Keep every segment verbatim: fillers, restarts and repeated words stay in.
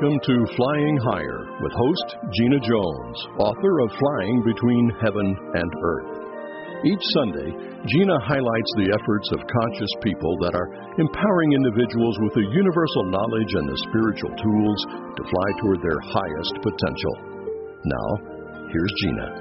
Welcome to Flying Higher with host Gina Jones, author of Flying Between Heaven and Earth. Each Sunday, Gina highlights the efforts of conscious people that are empowering individuals with the universal knowledge and the spiritual tools to fly toward their highest potential. Now, here's Gina.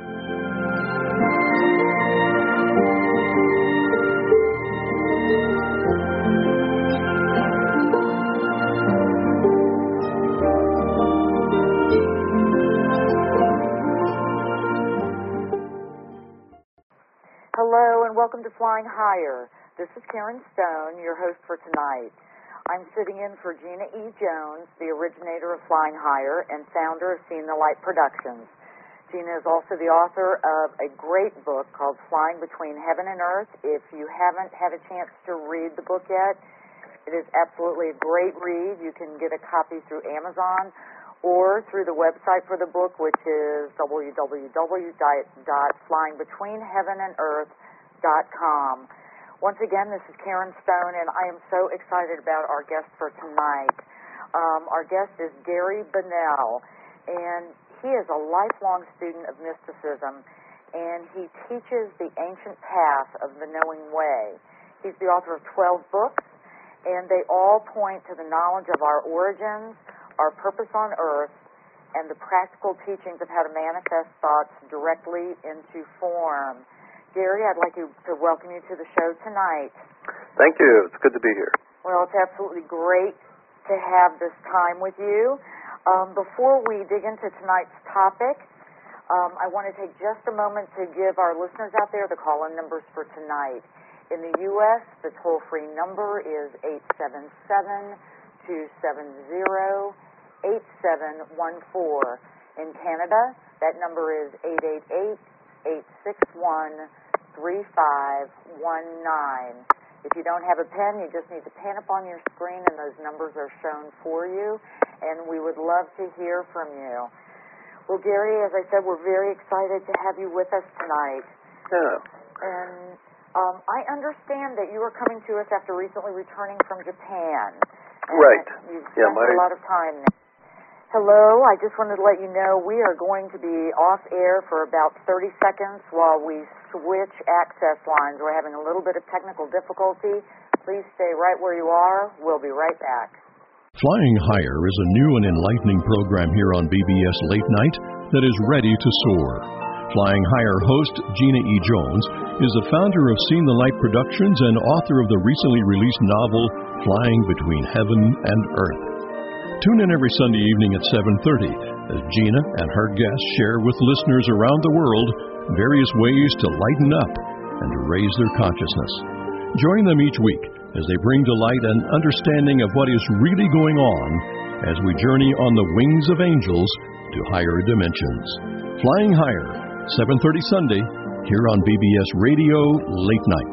Hello and welcome to Flying Higher. This is Karen Stone, your host for tonight. I'm sitting in for Gina E. Jones, the originator of Flying Higher and founder of Seeing the Light Productions. Gina is also the author of a great book called Flying Between Heaven and Earth. If you haven't had a chance to read the book yet, it is absolutely a great read. You can get a copy through Amazon or through the website for the book, which is w w w dot flying between heaven and earth dot com. Once again, this is Karen Stone, and I am so excited about our guest for tonight. Um, our guest is Gary Bunnell, and he is a lifelong student of mysticism, and he teaches the ancient path of the knowing way. He's the author of twelve books, and they all point to the knowledge of our origins, our purpose on earth, and the practical teachings of how to manifest thoughts directly into form. Gary, I'd like you to welcome you to the show tonight. Thank you. It's good to be here. Well, it's absolutely great to have this time with you. Um, before we dig into tonight's topic, um, I want to take just a moment to give our listeners out there the call-in numbers for tonight. In the U S, the toll-free number is eight seven seven, two seven zero, eight seven one four. In Canada, that number is eight eight eight, eight six one, three five one nine. If you don't have a pen, you just need to pan up on your screen and those numbers are shown for you, and we would love to hear from you. Well, Gary, as I said, we're very excited to have you with us tonight. Yeah. And um, I understand that you are coming to us after recently returning from Japan. Right. You've yeah, spent my... a lot of time there. Hello, I just wanted to let you know we are going to be off air for about thirty seconds while we switch access lines. We're having a little bit of technical difficulty. Please stay right where you are. We'll be right back. Flying Higher is a new and enlightening program here on B B S Late Night that is ready to soar. Flying Higher host Gina E. Jones is the founder of Seeing the Light Productions and author of the recently released novel Flying Between Heaven and Earth. Tune in every Sunday evening at seven thirty as Gina and her guests share with listeners around the world various ways to lighten up and to raise their consciousness. Join them each week as they bring to light an understanding of what is really going on as we journey on the wings of angels to higher dimensions. Flying Higher, seven thirty Sunday, here on B B S Radio Late Night.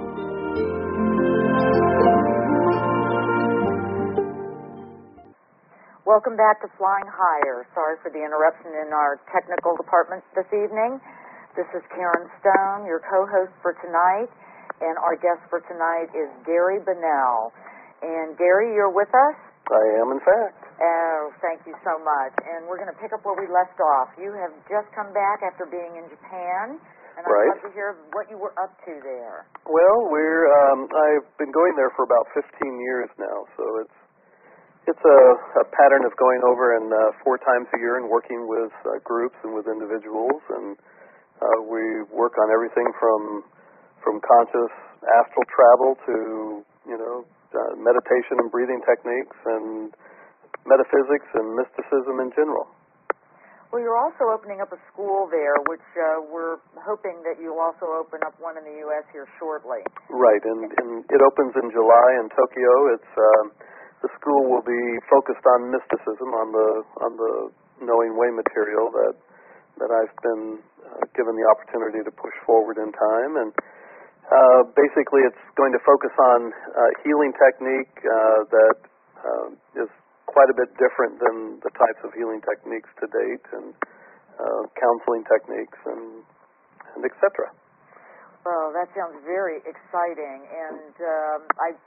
Welcome back to Flying Higher. Sorry for the interruption in our technical department this evening. This is Karen Stone, your co-host for tonight, and our guest for tonight is Gary Bunnell. And Gary, you're with us? I am, in fact. Oh, thank you so much. And we're going to pick up where we left off. You have just come back after being in Japan, and I'd right. love to hear what you were up to there. Well, we're um, I've been going there for about fifteen years now, so it's It's a, a pattern of going over and uh, four times a year and working with uh, groups and with individuals, and uh, we work on everything from from conscious astral travel to you know uh, meditation and breathing techniques and metaphysics and mysticism in general. Well, you're also opening up a school there, which uh, we're hoping that you'll also open up one in the U S here shortly. Right, and, and it opens in July in Tokyo. It's uh, The school will be focused on mysticism, on the on the knowing way material that that I've been uh, given the opportunity to push forward in time, and uh, basically it's going to focus on uh, healing technique uh, that uh, is quite a bit different than the types of healing techniques to date, and uh, counseling techniques, and and et cetera. Well, that sounds very exciting, and um, I.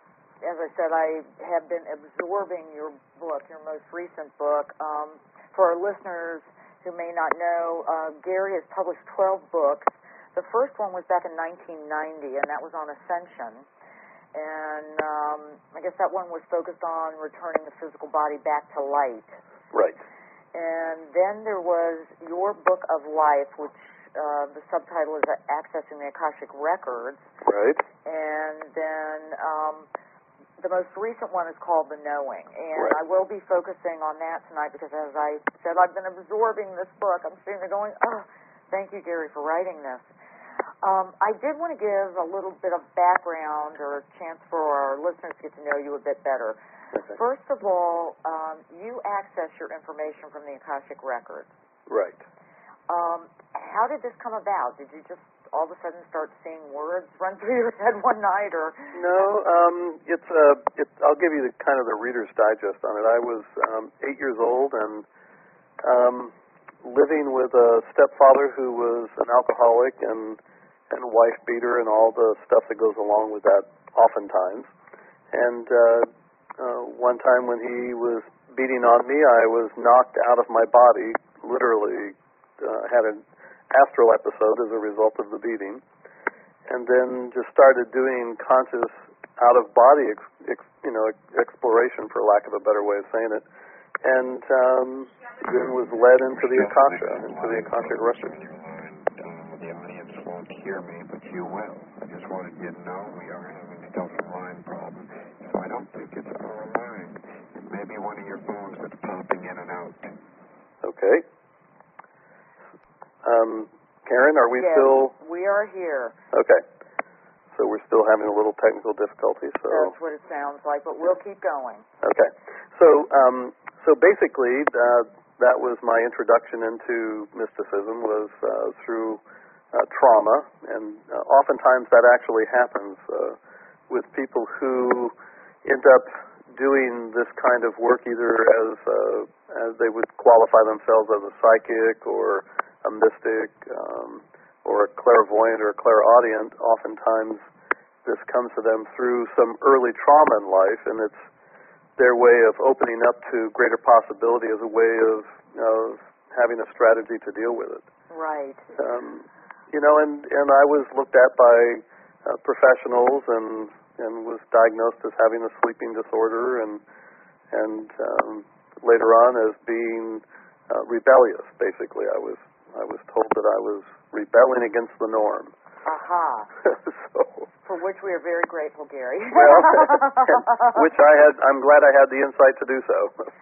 as I said, I have been absorbing your book, your most recent book. Um, for our listeners who may not know, uh, Gary has published twelve books. The first one was back in nineteen ninety, and that was on ascension. And um, I guess that one was focused on returning the physical body back to light. Right. And then there was your book of life, which uh, the subtitle is Accessing the Akashic Records. Right. And then um, the most recent one is called The Knowing. And Right. I will be focusing on that tonight because, as I said, I've been absorbing this book. I'm sitting there going, oh, thank you, Gary, for writing this. Um, I did want to give a little bit of background or a chance for our listeners to get to know you a bit better. Okay. First of all, um, you access your information from the Akashic Records. Right. Um, how did this come about? Did you just all of a sudden start seeing words run through your head one night, or? No, um, it's uh, it, I'll give you the kind of the Reader's Digest on it. I was um, eight years old and um, living with a stepfather who was an alcoholic and and a wife beater and all the stuff that goes along with that oftentimes. And uh, uh, one time when he was beating on me, I was knocked out of my body, literally uh, had an astral episode as a result of the beating, and then just started doing conscious out-of-body, ex, ex, you know, exploration, for lack of a better way of saying it, and um, then was led into the Akasha, into the Akashic Records. The audience won't hear me, but you will. I just wanted you to know we are having a double line problem, so I don't think it's our line. It may be one of your phones that's popping in and out. Okay. Um, Karen, are we yes, still? We are here. Okay. So we're still having a little technical difficulty. So that's what it sounds like, but we'll keep going. Okay. So, um, so basically, uh, that was my introduction into mysticism. Was uh, through uh, trauma, and uh, oftentimes that actually happens uh, with people who end up doing this kind of work, either as uh, as they would qualify themselves as a psychic or a mystic, um, or a clairvoyant or a clairaudient. Oftentimes this comes to them through some early trauma in life, and it's their way of opening up to greater possibility as a way of, of having a strategy to deal with it. Right. Um, you know, and, and I was looked at by uh, professionals and and was diagnosed as having a sleeping disorder, and and um, later on as being uh, rebellious. Basically, I was I was told that I was rebelling against the norm. Aha. So, for which we are very grateful, Gary. Well, which I had. I'm glad I had the insight to do so.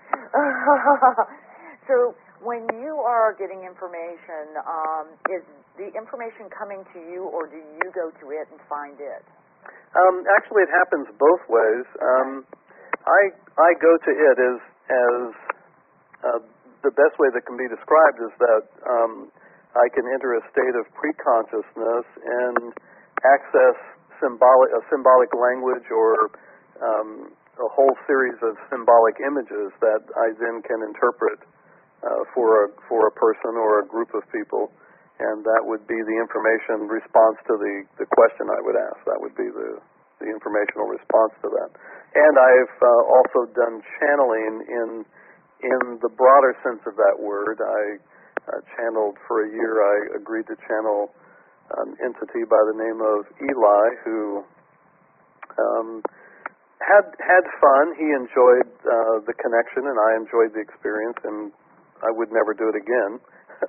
So, when you are getting information, um, is the information coming to you, or do you go to it and find it? Um, actually, it happens both ways. Um, I I go to it as as uh, the best way that can be described is that um, I can enter a state of pre-consciousness and access symbolic a symbolic language or um, a whole series of symbolic images that I then can interpret uh, for a for a person or a group of people. And that would be the information response to the, the question I would ask. That would be the, the informational response to that. And I've uh, also done channeling in in the broader sense of that word. I uh, channeled for a year. I agreed to channel an entity by the name of Eli, who um, had had fun. He enjoyed uh, the connection, and I enjoyed the experience, and I would never do it again.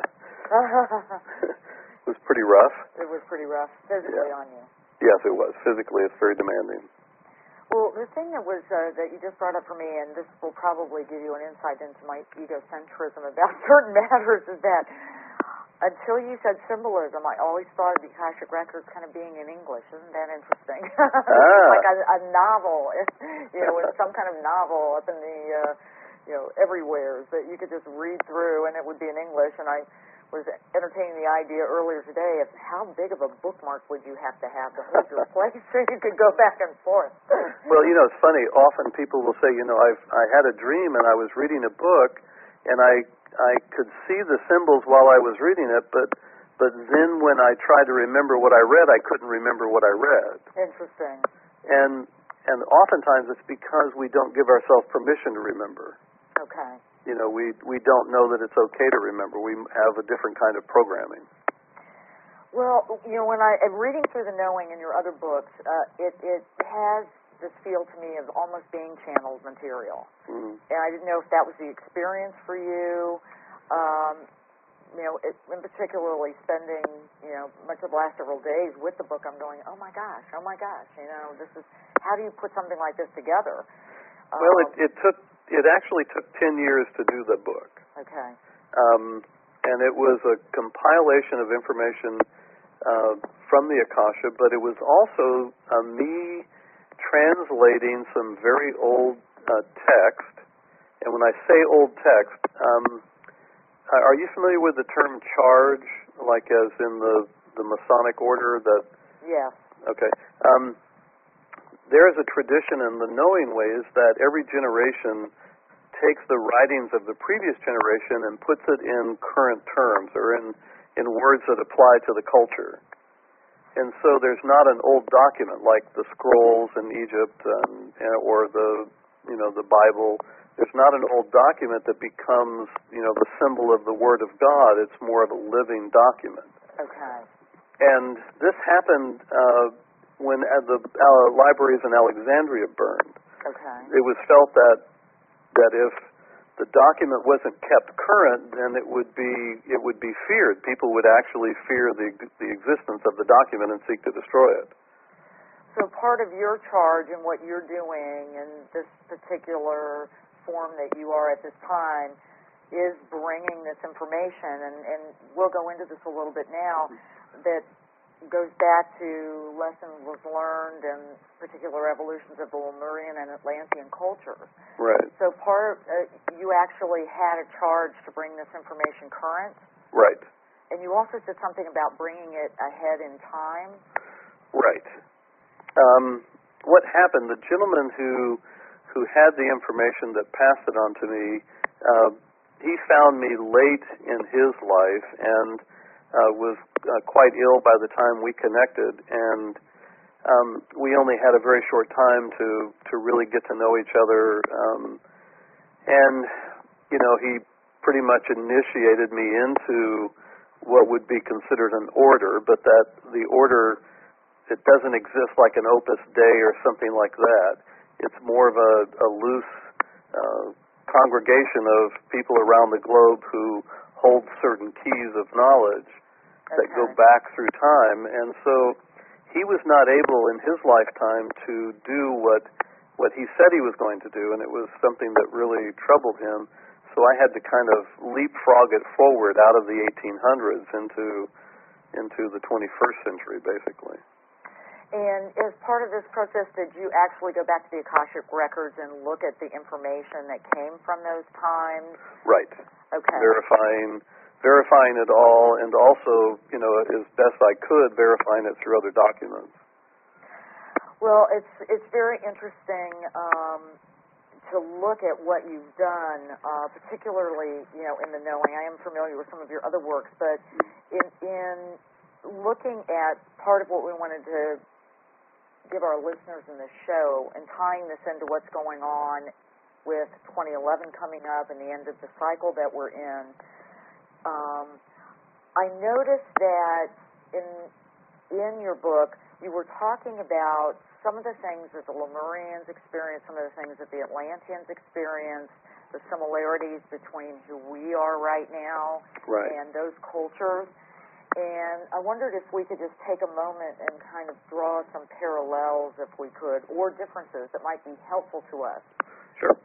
It was pretty rough. It was pretty rough, physically Yeah. on you. Yes, it was. Physically, it's very demanding. Well, the thing that was uh, that you just brought up for me, and this will probably give you an insight into my egocentrism about certain matters, is that until you said symbolism, I always thought of the Akashic Records kind of being in English. Isn't that interesting? Ah. Like a, a novel, you know, it's some kind of novel up in the, uh, you know, everywhere that you could just read through, and it would be in English. And I was entertaining the idea earlier today of how big of a bookmark would you have to have to hold your place so you could go back and forth. Well, you know, it's funny. Often people will say, you know, I've I had a dream and I was reading a book, and I I could see the symbols while I was reading it, but but then when I tried to remember what I read, I couldn't remember what I read. Interesting. And and oftentimes it's because we don't give ourselves permission to remember. Okay. You know, we we don't know that it's okay to remember. We have a different kind of programming. Well, you know, when I am reading through the Knowing in your other books, uh, it it has this feel to me of almost being channeled material, Mm. and I didn't know if that was the experience for you. Um, you know, it, in particularly spending, you know, much of the last several days with the book, I'm going, oh my gosh, oh my gosh, you know, this is, how do you put something like this together? Well, Um, it, it took, it actually took ten years to do the book. Okay. Um, and it was a compilation of information uh, from the Akasha, but it was also uh, me translating some very old uh, text. And when I say old text, um, are you familiar with the term charge, like as in the, the Masonic order that... Yes. Okay. Um, there is a tradition in the Knowing Ways that every generation takes the writings of the previous generation and puts it in current terms or in, in words that apply to the culture. And so there's not an old document like the scrolls in Egypt and, and, or the, you know, the Bible. There's not an old document that becomes, you know, the symbol of the Word of God. It's more of a living document. Okay. And this happened uh, when uh, the uh, libraries in Alexandria burned. Okay. It was felt that that if the document wasn't kept current, then it would be it would be feared. People would actually fear the the existence of the document and seek to destroy it. So part of your charge and what you're doing in this particular form that you are at this time is bringing this information, and, and we'll go into this a little bit now, that goes back to lessons learned and particular evolutions of the Lemurian and Atlantean cultures. Right. So part, uh, you actually had a charge to bring this information current, Right. and you also said something about bringing it ahead in time. Right. Um, what happened, the gentleman who who had the information that passed it on to me, uh, he found me late in his life and uh, was uh, quite ill by the time we connected, and um, we only had a very short time to, to really get to know each other. Um, and, you know, he pretty much initiated me into what would be considered an order, but that the order, it doesn't exist like an Opus Dei or something like that. It's more of a, a loose uh, congregation of people around the globe who hold certain keys of knowledge that Okay. go back through time. And so he was not able in his lifetime to do what what he said he was going to do, and it was something that really troubled him. So I had to kind of leapfrog it forward out of the eighteen hundreds into into the twenty-first century, basically. And as part of this process, did you actually go back to the Akashic Records and look at the information that came from those times? Right. Okay. Verifying verifying it all, and also, you know, as best I could, verifying it through other documents. Well, it's it's very interesting um, to look at what you've done, uh, particularly, you know, in the Knowing. I am familiar with some of your other works, but in, in looking at part of what we wanted to give our listeners in this show and tying this into what's going on with twenty eleven coming up and the end of the cycle that we're in, um, I noticed that in in your book you were talking about some of the things that the Lemurians experienced, some of the things that the Atlanteans experienced, the similarities between who we are right now Right. and those cultures. And I wondered if we could just take a moment and kind of draw some parallels, if we could, or differences that might be helpful to us. Sure.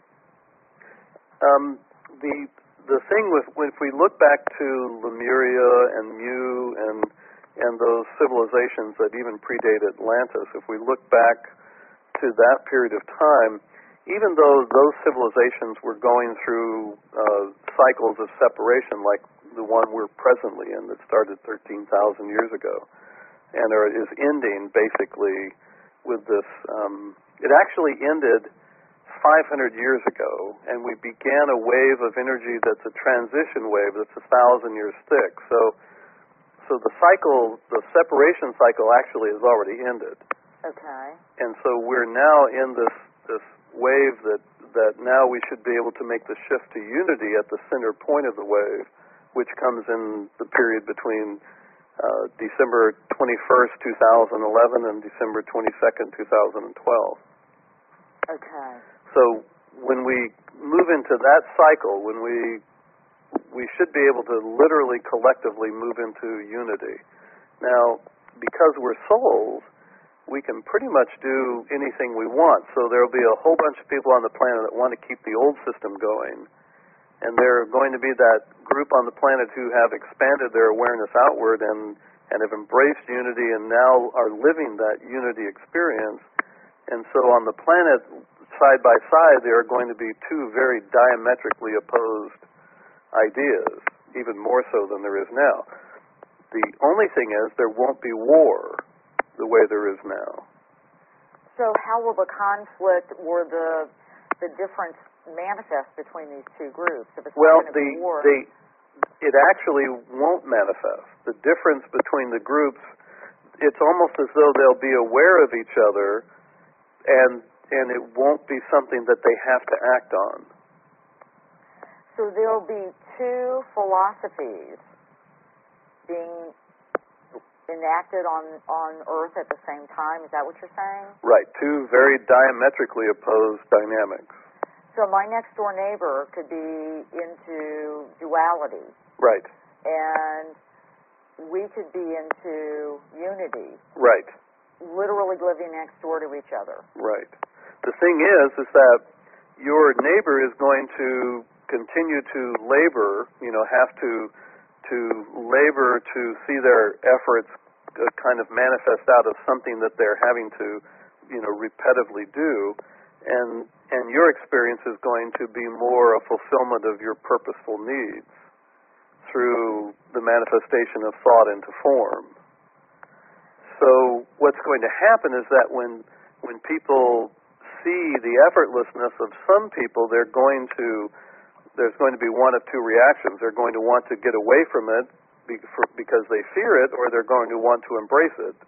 Um, the the thing with if we look back to Lemuria and Mu and and those civilizations that even predate Atlantis, if we look back to that period of time, even though those civilizations were going through uh, cycles of separation like the one we're presently in that started thirteen thousand years ago and are, is ending basically with this, um, it actually ended five hundred years ago, and we began a wave of energy that's a transition wave that's a thousand years thick. So, so the cycle, the separation cycle actually has already ended. Okay. And so we're now in this this wave that that now we should be able to make the shift to unity at the center point of the wave, which comes in the period between uh, December twenty-first, two thousand eleven and December twenty-second, two thousand twelve. Okay. So when we move into that cycle, when we we should be able to literally collectively move into unity. Now, because we're souls, we can pretty much do anything we want. So there will be a whole bunch of people on the planet that want to keep the old system going, and there are going to be that group on the planet who have expanded their awareness outward and, and have embraced unity and now are living that unity experience. And so on the planet, side by side, there are going to be two very diametrically opposed ideas, even more so than there is now. The only thing is there won't be war the way there is now. So how will the conflict or the the difference manifest between these two groups? If it's well, not the, be war, the it actually won't manifest. The difference between the groups, it's almost as though they'll be aware of each other, and and it won't be something that they have to act on. So there'll be two philosophies being enacted on, on Earth at the same time. Is that what you're saying? Right. Two very diametrically opposed dynamics. So my next door neighbor could be into duality. Right. And we could be into unity. Right. Literally living next door to each other. Right. The thing is, is that your neighbor is going to continue to labor, you know, have to to labor to see their efforts uh, kind of manifest out of something that they're having to, you know, repetitively do, and and your experience is going to be more a fulfillment of your purposeful needs through the manifestation of thought into form. So what's going to happen is that when when people see the effortlessness of some people, they're going to there's going to be one of two reactions. They're going to want to get away from it because they fear it, or they're going to want to embrace it.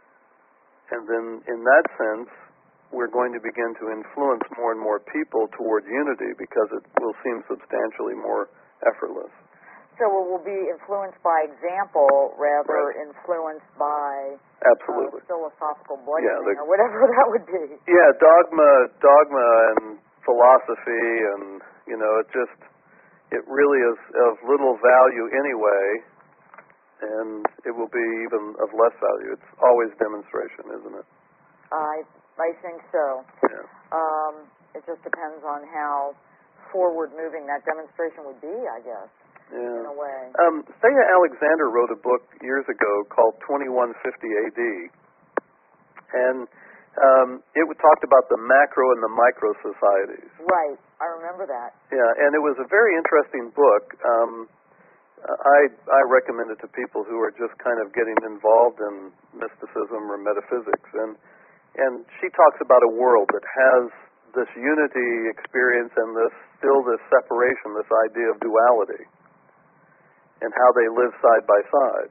And then in that sense, we're going to begin to influence more and more people toward unity because it will seem substantially more effortless. So it will be influenced by example rather Right. influenced by Absolutely. Uh, philosophical bludgeoning Yeah, the, or whatever that would be. Yeah, dogma, dogma and philosophy, and, you know, it just, it really is of little value anyway, and it will be even of less value. It's always demonstration, isn't it? I I think so. Yeah. Um, it just depends on how forward-moving that demonstration would be, I guess, Yeah. in a way. Um, Thea Alexander wrote a book years ago called twenty-one fifty A D, and um, it talked about the macro and the micro societies. Right. I remember that. Yeah, and it was a very interesting book. Um, I I recommend it to people who are just kind of getting involved in mysticism or metaphysics, and and she talks about a world that has this unity experience and this still this separation, this idea of duality, and how they live side by side.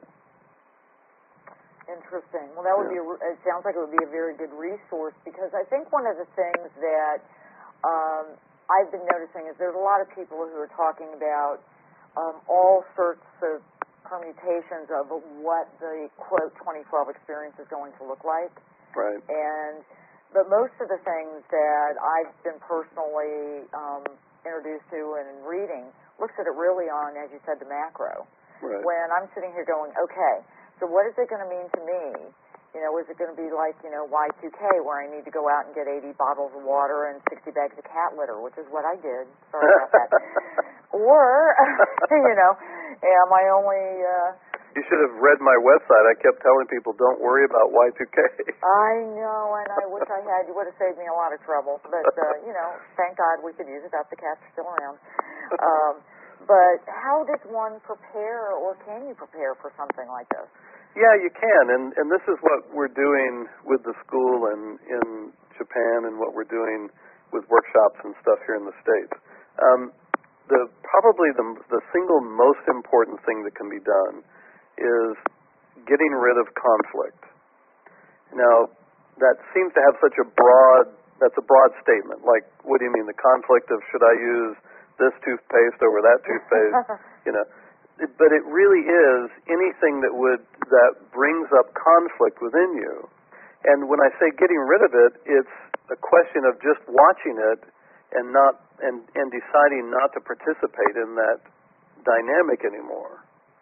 Interesting. Well, that would Yeah. be. A, it sounds like it would be a very good resource because I think one of the things that um, I've been noticing is there's a lot of people who are talking about um, all sorts of permutations of what the quote twenty twelve experience is going to look like. Right. And but most of the things that I've been personally um, introduced to and reading looks at it really on, as you said, the macro. Right. When I'm sitting here going, okay, so what is it going to mean to me? You know, is it going to be like, you know, Y two K where I need to go out and get eighty bottles of water and sixty bags of cat litter, which is what I did. Sorry about that. Or, you know, am I only... Uh, you should have read my website. I kept telling people, don't worry about Y two K. I know, and I wish I had. You would have saved me a lot of trouble. But, uh, you know, thank God we could use it. That's the cats are still around. Um, but how does one prepare, or can you prepare for something like this? Yeah, you can, and and this is what we're doing with the school and in Japan, and what we're doing with workshops and stuff here in the States. Um, the probably the the single most important thing that can be done is getting rid of conflict. Now, that seems to have such a broad, that's a broad statement. Like, what do you mean, the conflict of should I use this toothpaste over that toothpaste? You know, it, but it really is anything that would, that brings up conflict within you. And when I say getting rid of it, it's a question of just watching it and not, and, and deciding not to participate in that dynamic anymore.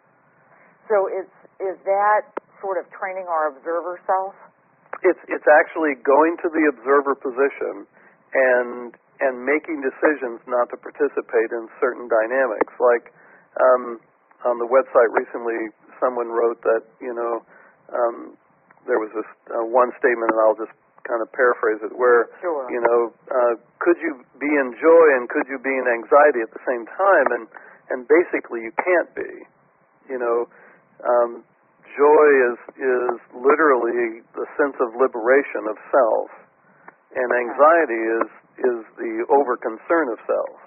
So is, is that sort of training our observer self? It's it's actually going to the observer position and and making decisions not to participate in certain dynamics. Like um, on the website recently, someone wrote that you know um, there was this uh, one statement, and I'll just kind of paraphrase it, where sure. you know uh, could you be in joy and could you be in anxiety at the same time? And and basically you can't be. You know. Um, Joy is is literally the sense of liberation of self, and anxiety is is the over concern of self.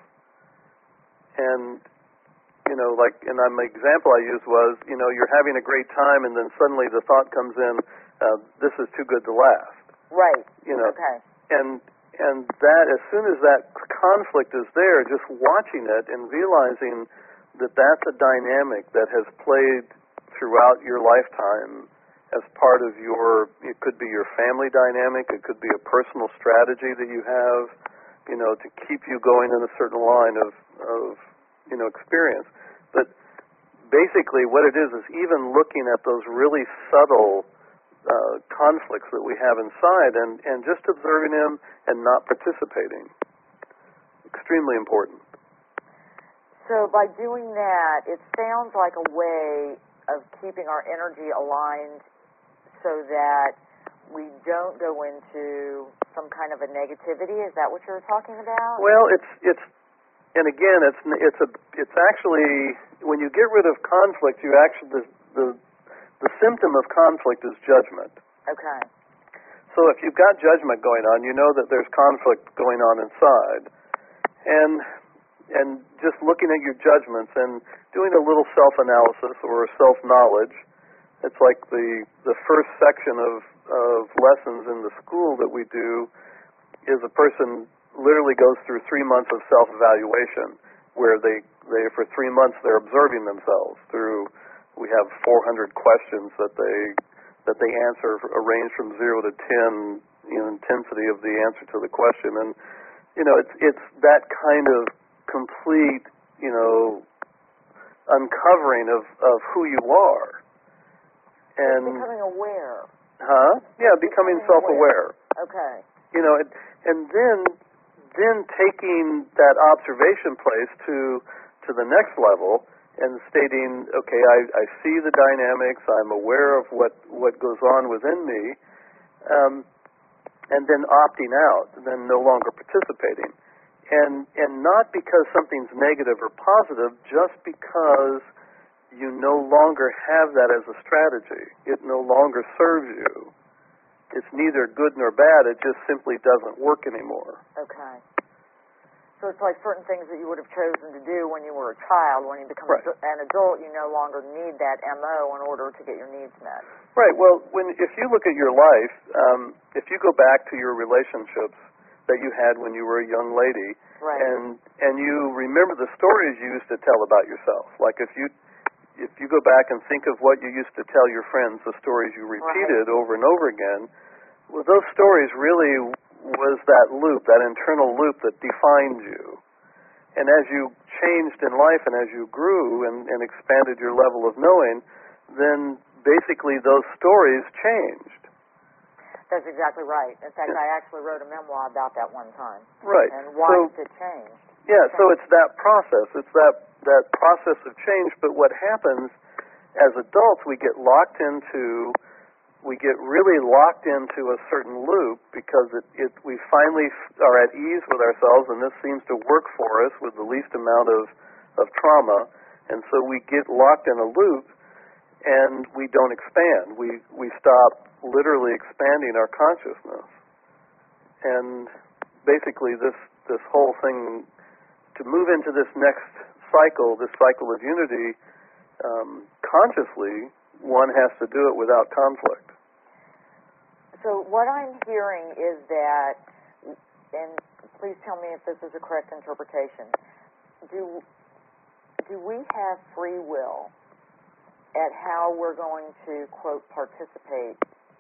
And you know, like, and my example I used was, you know, you're having a great time, and then suddenly the thought comes in, uh, this is too good to last. Right. You know. Okay. And and that as soon as that conflict is there, just watching it and realizing that that's a dynamic that has played throughout your lifetime as part of your, it could be your family dynamic, it could be a personal strategy that you have, you know, to keep you going in a certain line of, of you know, experience. But basically what it is is even looking at those really subtle uh, conflicts that we have inside and, and just observing them and not participating. Extremely important. So by doing that, it sounds like a way of keeping our energy aligned so that we don't go into some kind of a negativity. Is that what you're talking about? Well, it's it's and again, it's it's a it's actually when you get rid of conflict, you actually the the, the symptom of conflict is judgment. Okay. So if you've got judgment going on, you know that there's conflict going on inside, and and just looking at your judgments and doing a little self-analysis or self-knowledge. It's like the the first section of, of lessons in the school that we do is a person literally goes through three months of self-evaluation where they, they for three months they're observing themselves through, we have four hundred questions that they that they answer, a range from zero to ten, you know, intensity of the answer to the question. And, you know, it's it's that kind of complete, you know, uncovering of, of who you are. And becoming aware. Huh? Yeah, becoming, becoming self-aware. Aware. Okay. You know, and, and then then taking that observation place to to the next level and stating, okay, I, I see the dynamics, I'm aware of what, what goes on within me, um, and then opting out, then no longer participating. And and not because something's negative or positive, just because you no longer have that as a strategy. It no longer serves you. It's neither good nor bad. It just simply doesn't work anymore. Okay. So it's like certain things that you would have chosen to do when you were a child. When you become right. an adult, you no longer need that M O in order to get your needs met. Right. Well, when if you look at your life, um, if you go back to your relationships that you had when you were a young lady, right. and and you remember the stories you used to tell about yourself. Like if you if you go back and think of what you used to tell your friends, the stories you repeated right. over and over again, well, those stories really was that loop, that internal loop that defined you. And as you changed in life and as you grew and, and expanded your level of knowing, then basically those stories changed. That's exactly right. In fact, I actually wrote a memoir about that one time. Right. And watched so, it change. Yeah, so it's that process. It's that, that process of change. But what happens as adults, we get locked into, we get really locked into a certain loop because it, it we finally are at ease with ourselves, and this seems to work for us with the least amount of, of trauma. And so we get locked in a loop, and we don't expand. We we stop literally expanding our consciousness. And basically this this whole thing, to move into this next cycle, this cycle of unity, um, consciously, one has to do it without conflict. so what I'm hearing is that, and please tell me if this is a correct interpretation, do do we have free will at how we're going to, quote, participate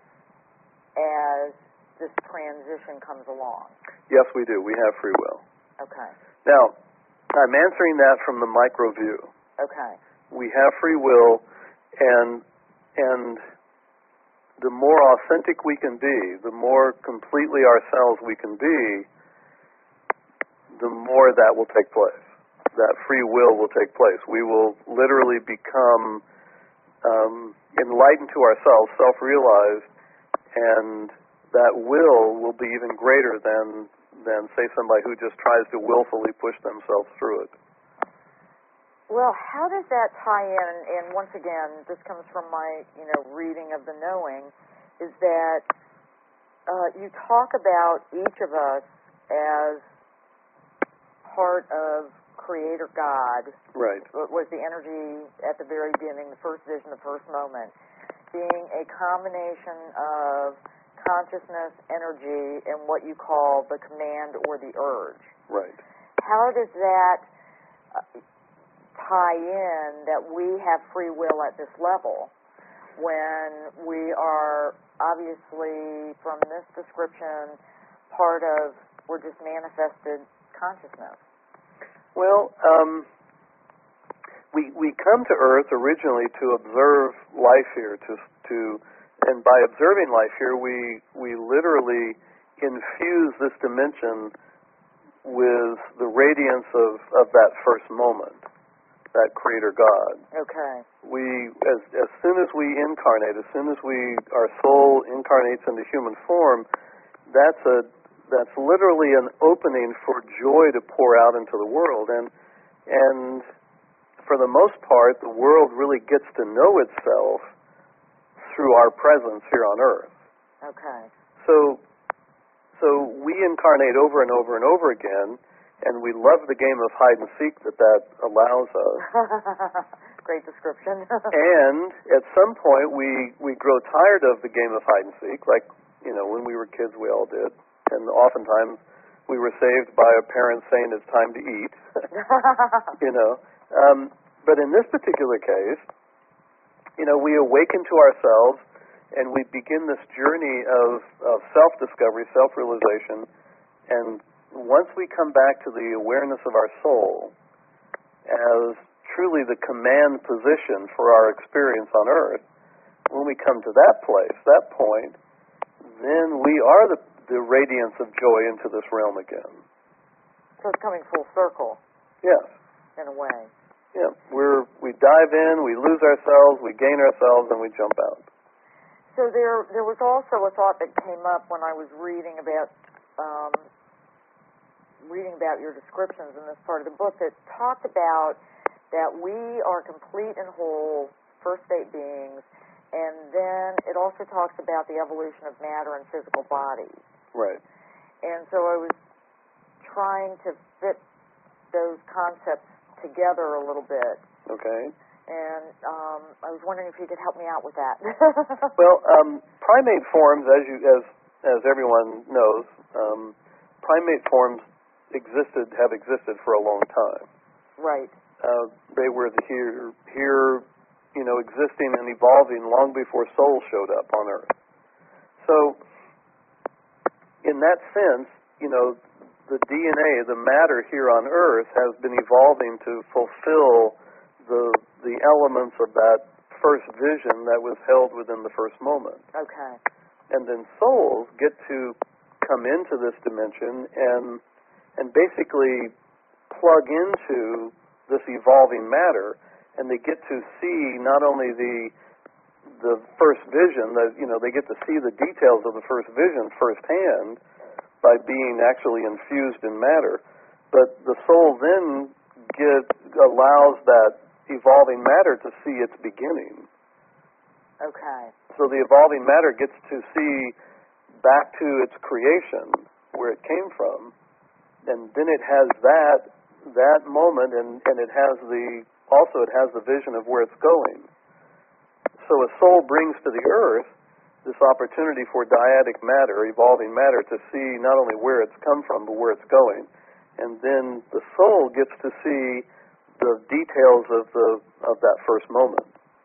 as this transition comes along? Yes, we do. We have free will. Okay. Now, I'm answering that from the micro view. Okay. We have free will, and and the more authentic we can be, the more completely ourselves we can be, the more that will take place. That free will will take place. We will literally become um, enlightened to ourselves, self-realized, and that will will be even greater than, than, say, somebody who just tries to willfully push themselves through it. Well, how does that tie in? And once again, this comes from my, you know, reading of the knowing, is that uh, you talk about each of us as part of Creator God. Right. Was the energy at the very beginning, the first vision, the first moment, being a combination of consciousness, energy, and what you call the command or the urge. Right. How does that Uh, tie in that we have free will at this level when we are obviously, from this description, part of, we're just manifested consciousness? Well, um, we we come to Earth originally to observe life here, to to, and by observing life here, we we literally infuse this dimension with the radiance of, of that first moment, that Creator God. Okay. We, as as soon as we incarnate, as soon as we our soul incarnates into human form, that's a that's literally an opening for joy to pour out into the world, and and for the most part, the world really gets to know itself through our presence here on Earth. Okay. So so we incarnate over and over and over again. And we love the game of hide and seek that that allows us. Great description. And at some point, we, we grow tired of the game of hide and seek, like, you know, when we were kids, we all did. And oftentimes, we were saved by a parent saying it's time to eat, you know. Um, but in this particular case, you know, we awaken to ourselves, and we begin this journey of, of self-discovery, self-realization, and once we come back to the awareness of our soul as truly the command position for our experience on Earth, when we come to that place, that point, then we are the, the radiance of joy into this realm again. So it's coming full circle. Yes. In a way. Yeah. We're we dive in, we lose ourselves, we gain ourselves, and we jump out. So there there was also a thought that came up when I was reading about um, reading about your descriptions in this part of the book that talked about that we are complete and whole first state beings, and then it also talks about the evolution of matter and physical bodies. Right. And so I was trying to fit those concepts together a little bit. Okay. And um, I was wondering if you could help me out with that. Well, um, primate forms, as you as as everyone knows, um, primate forms existed, have existed for a long time. Right. Uh, they were the here, here, you know, existing and evolving long before soul showed up on Earth. So, in that sense, you know, the D N A, the matter here on Earth, has been evolving to fulfill the the elements of that first vision that was held within the first moment. Okay. And then souls get to come into this dimension and and basically plug into this evolving matter, and they get to see not only the the first vision, that you know they get to see the details of the first vision firsthand by being actually infused in matter, but the soul then get allows that evolving matter to see its beginning. Okay. So the evolving matter gets to see back to its creation, where it came from, and then it has that that moment, and, and it has the also it has the vision of where it's going. So a soul brings to the earth this opportunity for dyadic matter, evolving matter, to see not only where it's come from, but where it's going. And then the soul gets to see the details of the of that first moment.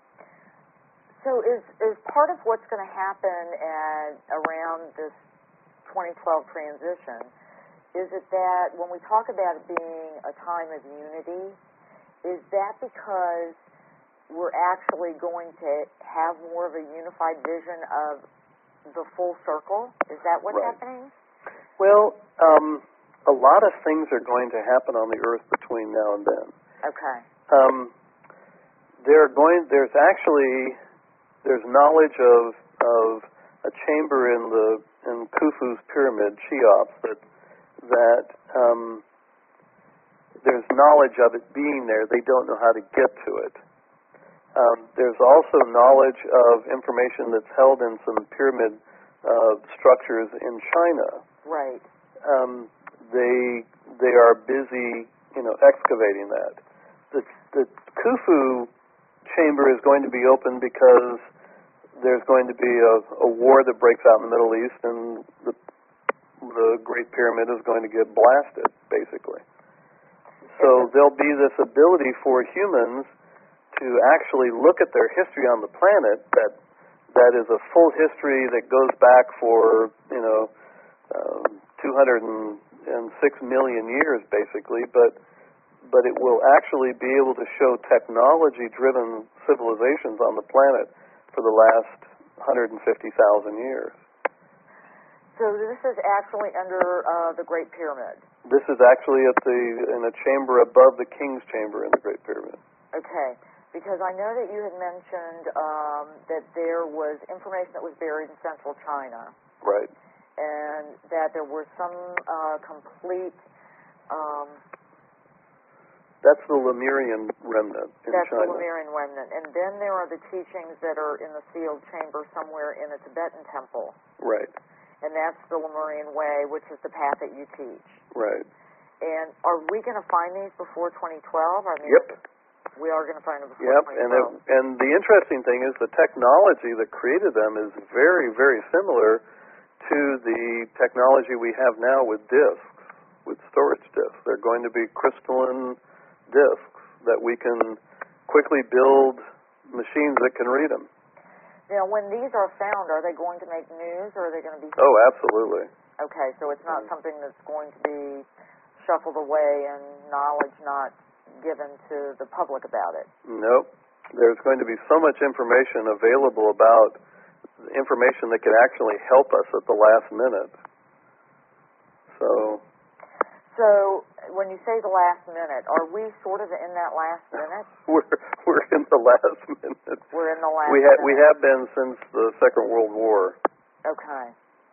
So is, is part of what's going to happen at around this twenty twelve transition, is it that when we talk about it being a time of unity, is that because we're actually going to have more of a unified vision of the full circle? Is that what's Right. happening? Well, um, a lot of things are going to happen on the Earth between now and then. Okay. Um, they're going. There's actually there's knowledge of of a chamber in the in Khufu's pyramid, Cheops, that that um, there's knowledge of it being there. They don't know how to get to it. Um, there's also knowledge of information that's held in some pyramid uh, structures in China. Right. Um, they they are busy, you know, excavating that. The the Khufu chamber is going to be open because there's going to be a, a war that breaks out in the Middle East, and the the Great Pyramid is going to get blasted, basically. So there'll be this ability for humans to actually look at their history on the planet that that is a full history that goes back for, you know, um, two hundred six million years, basically, but but it will actually be able to show technology-driven civilizations on the planet for the last one hundred fifty thousand years. So this is actually under uh, the Great Pyramid. This is actually at the in a chamber above the King's Chamber in the Great Pyramid. Okay. Because I know that you had mentioned um, that there was information that was buried in central China. Right. And that there were some uh, complete... Um, that's the Lemurian remnant in that's China. That's the Lemurian remnant. And then there are the teachings that are in the sealed chamber somewhere in a Tibetan temple. Right. And that's the Lemurian way, which is the path that you teach. Right. And are we going to find these before twenty twelve? I mean, yep. We are going to find them before yep. twenty twelve. And, it, and the interesting thing is the technology that created them is very, very similar to the technology we have now with disks, with storage disks. They're going to be crystalline disks that we can quickly build machines that can read them. Now, when these are found, are they going to make news, or are they going to be... Oh, absolutely. Okay, so it's not mm-hmm. something that's going to be shuffled away and knowledge not given to the public about it? Nope. There's going to be so much information available about information that can actually help us at the last minute. So... So, when you say the last minute, are we sort of in that last minute? we're we're in the last minute. We're in the last we ha- minute. We have been since the Second World War. Okay.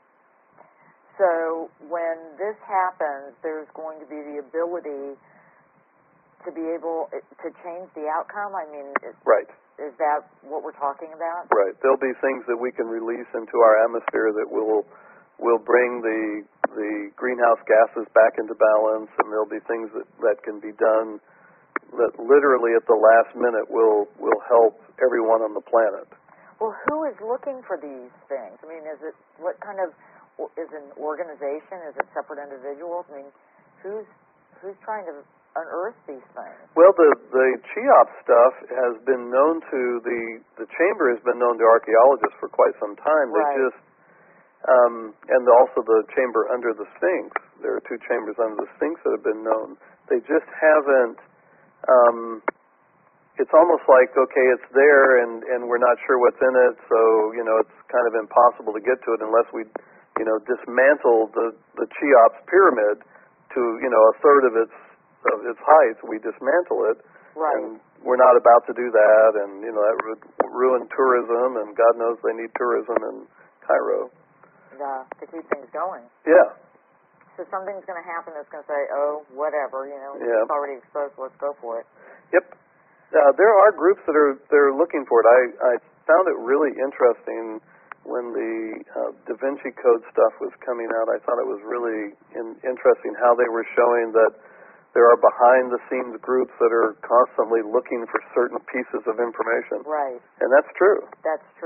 So, when this happens, there's going to be the ability to be able to change the outcome? I mean, is, right. is that what we're talking about? Right. There'll be things that we can release into our atmosphere that will will bring the the greenhouse gases back into balance, and there'll be things that, that can be done that literally at the last minute will will help everyone on the planet. Well, who is looking for these things? I mean, is it what kind of is it an organization? Is it separate individuals? I mean, who's who's trying to unearth these things? Well, the the Cheops stuff has been known to the the chamber has been known to archaeologists for quite some time. They right. just Um, and also the chamber under the Sphinx. There are two chambers under the Sphinx that have been known. They just haven't, um, it's almost like, okay, it's there and, and we're not sure what's in it, so, you know, it's kind of impossible to get to it unless we, you know, dismantle the, the Cheops pyramid to, you know, a third of its, of its height. We dismantle it. Right. And we're not about to do that, and, you know, that would ruin tourism, and God knows they need tourism in Cairo. Uh, to keep things going. Yeah. So something's going to happen that's going to say, oh, whatever, you know, yeah. it's already exposed, let's go for it. Yep. Uh, there are groups that are they're looking for it. I, I found it really interesting when the uh, Da Vinci Code stuff was coming out. I thought it was really in, interesting how they were showing that there are behind-the-scenes groups that are constantly looking for certain pieces of information. Right. And that's true. That's true.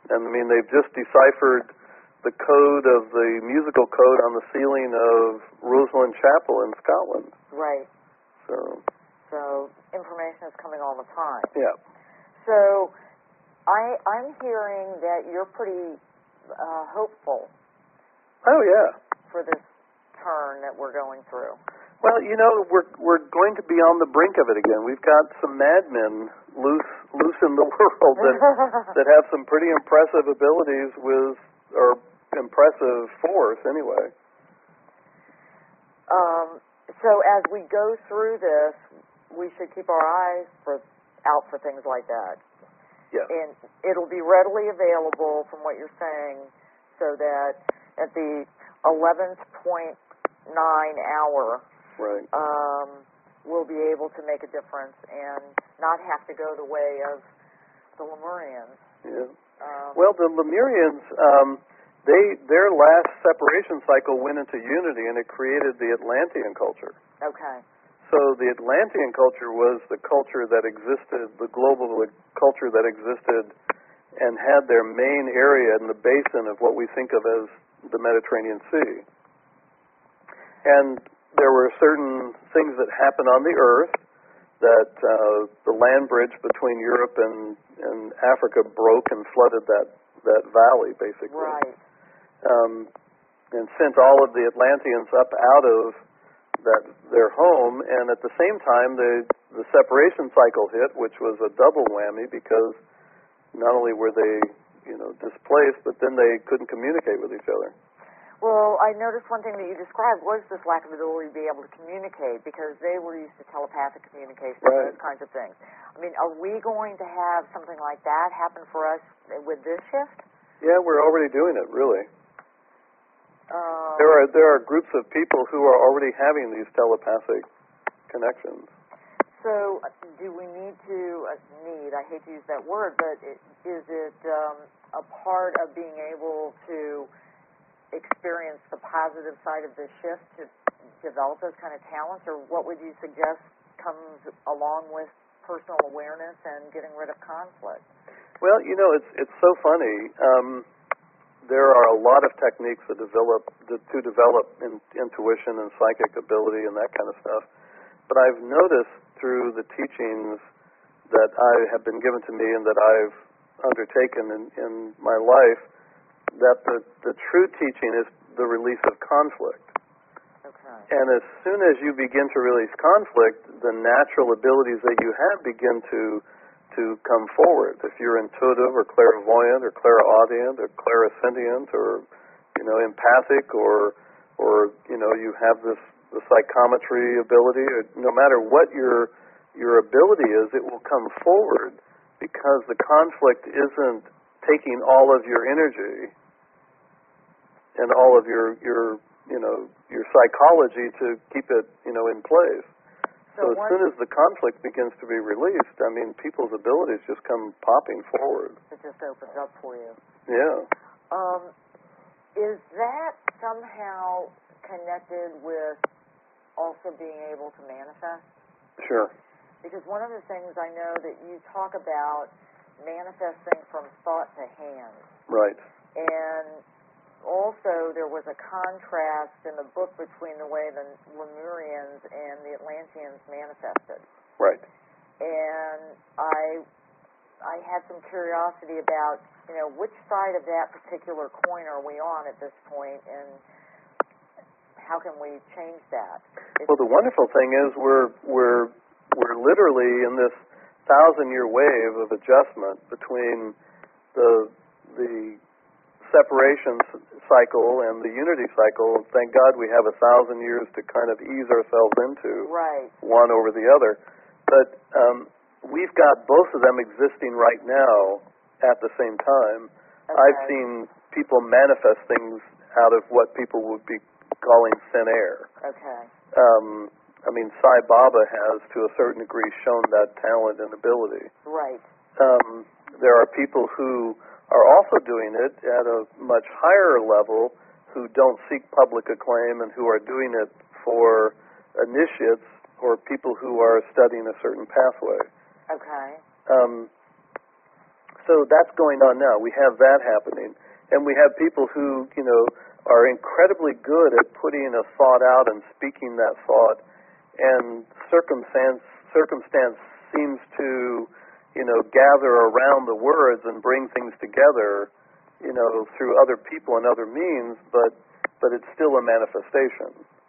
And I mean, they've just deciphered the code of the musical code on the ceiling of Rosalind Chapel in Scotland. Right. So. So information is coming all the time. Yeah. So I, I'm hearing that you're pretty uh, hopeful. Oh yeah. For this turn that we're going through. Well, you know, we're we're going to be on the brink of it again. We've got some madmen loose loose in the world that that have some pretty impressive abilities with, or impressive force anyway. Um, so as we go through this, we should keep our eyes for out for things like that. Yeah. And it'll be readily available from what you're saying, so that at the eleventh point nine hour, right, um, we'll be able to make a difference and not have to go the way of the Lemurians. Yeah. Um, well, the Lemurians, um, they their last separation cycle went into unity, and it created the Atlantean culture. Okay. So the Atlantean culture was the culture that existed, the global culture that existed, and had their main area in the basin of what we think of as the Mediterranean Sea. And there were certain things that happened on the Earth, that uh, the land bridge between Europe and, and Africa broke and flooded that, that valley, basically. Right. Um, and sent all of the Atlanteans up out of that their home, and at the same time the, the separation cycle hit, which was a double whammy, because not only were they, you know, displaced, but then they couldn't communicate with each other. Well, I noticed one thing that you described was this lack of ability to be able to communicate, because they were used to telepathic communication right. and those kinds of things. I mean, are we going to have something like that happen for us with this shift? Yeah, we're already doing it, really. Um, there are there are groups of people who are already having these telepathic connections. So, do we need to uh, need? I hate to use that word, but it, is it um, a part of being able to experience the positive side of this shift to develop those kind of talents, or what would you suggest comes along with personal awareness and getting rid of conflict? Well, you know, it's it's so funny. Um, there are a lot of techniques that develop to, to develop in, intuition and psychic ability and that kind of stuff. But I've noticed through the teachings that I have been given to me and that I've undertaken in, in my life, that the, the true teaching is the release of conflict. Okay. And as soon as you begin to release conflict, the natural abilities that you have begin to to come forward. If you're intuitive or clairvoyant or clairaudient or clairsentient or, you know, empathic or, or you know, you have this the psychometry ability, or no matter what your your ability is, it will come forward because the conflict isn't taking all of your energy and all of your, your you know, your psychology to keep it, you know, in place. So, so as soon as the conflict begins to be released, I mean, people's abilities just come popping forward. It just opens up for you. Yeah. Um, is that somehow connected with also being able to manifest? Sure. Because one of the things I know that you talk about manifesting from thought to hand. Right. And also, there was a contrast in the book between the way the Lemurians and the Atlanteans manifested. Right. And I, I had some curiosity about, you know, which side of that particular coin are we on at this point, and how can we change that? It's well, the wonderful thing is we're we're we're literally in this thousand-year wave of adjustment between the the separation cycle and the unity cycle. Thank God we have a thousand years to kind of ease ourselves into, right, one over the other. But um, we've got both of them existing right now at the same time. okay. I've seen people manifest things out of what people would be calling thin air. Okay. Um, I mean, Sai Baba has, to a certain degree, shown that talent and ability. Right. Um, there are people who are also doing it at a much higher level, who don't seek public acclaim and who are doing it for initiates or people who are studying a certain pathway. Okay. Um, So that's going on now. We have that happening. And we have people who, you know, are incredibly good at putting a thought out and speaking that thought, and circumstance circumstance seems to, you know, gather around the words and bring things together, you know, through other people and other means, but but it's still a manifestation.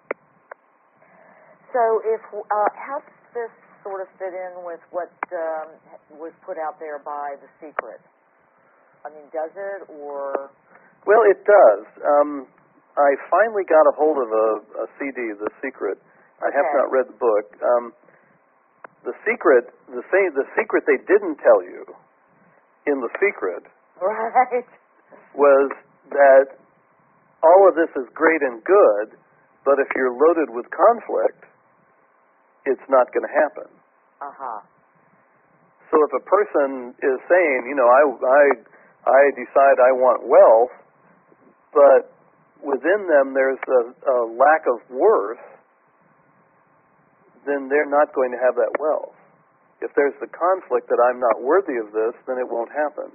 So if, uh, how does this sort of fit in with what um, was put out there by The Secret? I mean, does it, or? Well, it does. Um, I finally got a hold of a, a C D, The Secret. I okay. have not read the book. Um, the Secret, the thing, the secret they didn't tell you in The Secret right. was that all of this is great and good, but if you're loaded with conflict, it's not going to happen. Uh-huh. So if a person is saying, you know, I, I, I decide I want wealth, but within them there's a, a lack of worth, then they're not going to have that wealth. If there's the conflict that I'm not worthy of this, then it won't happen.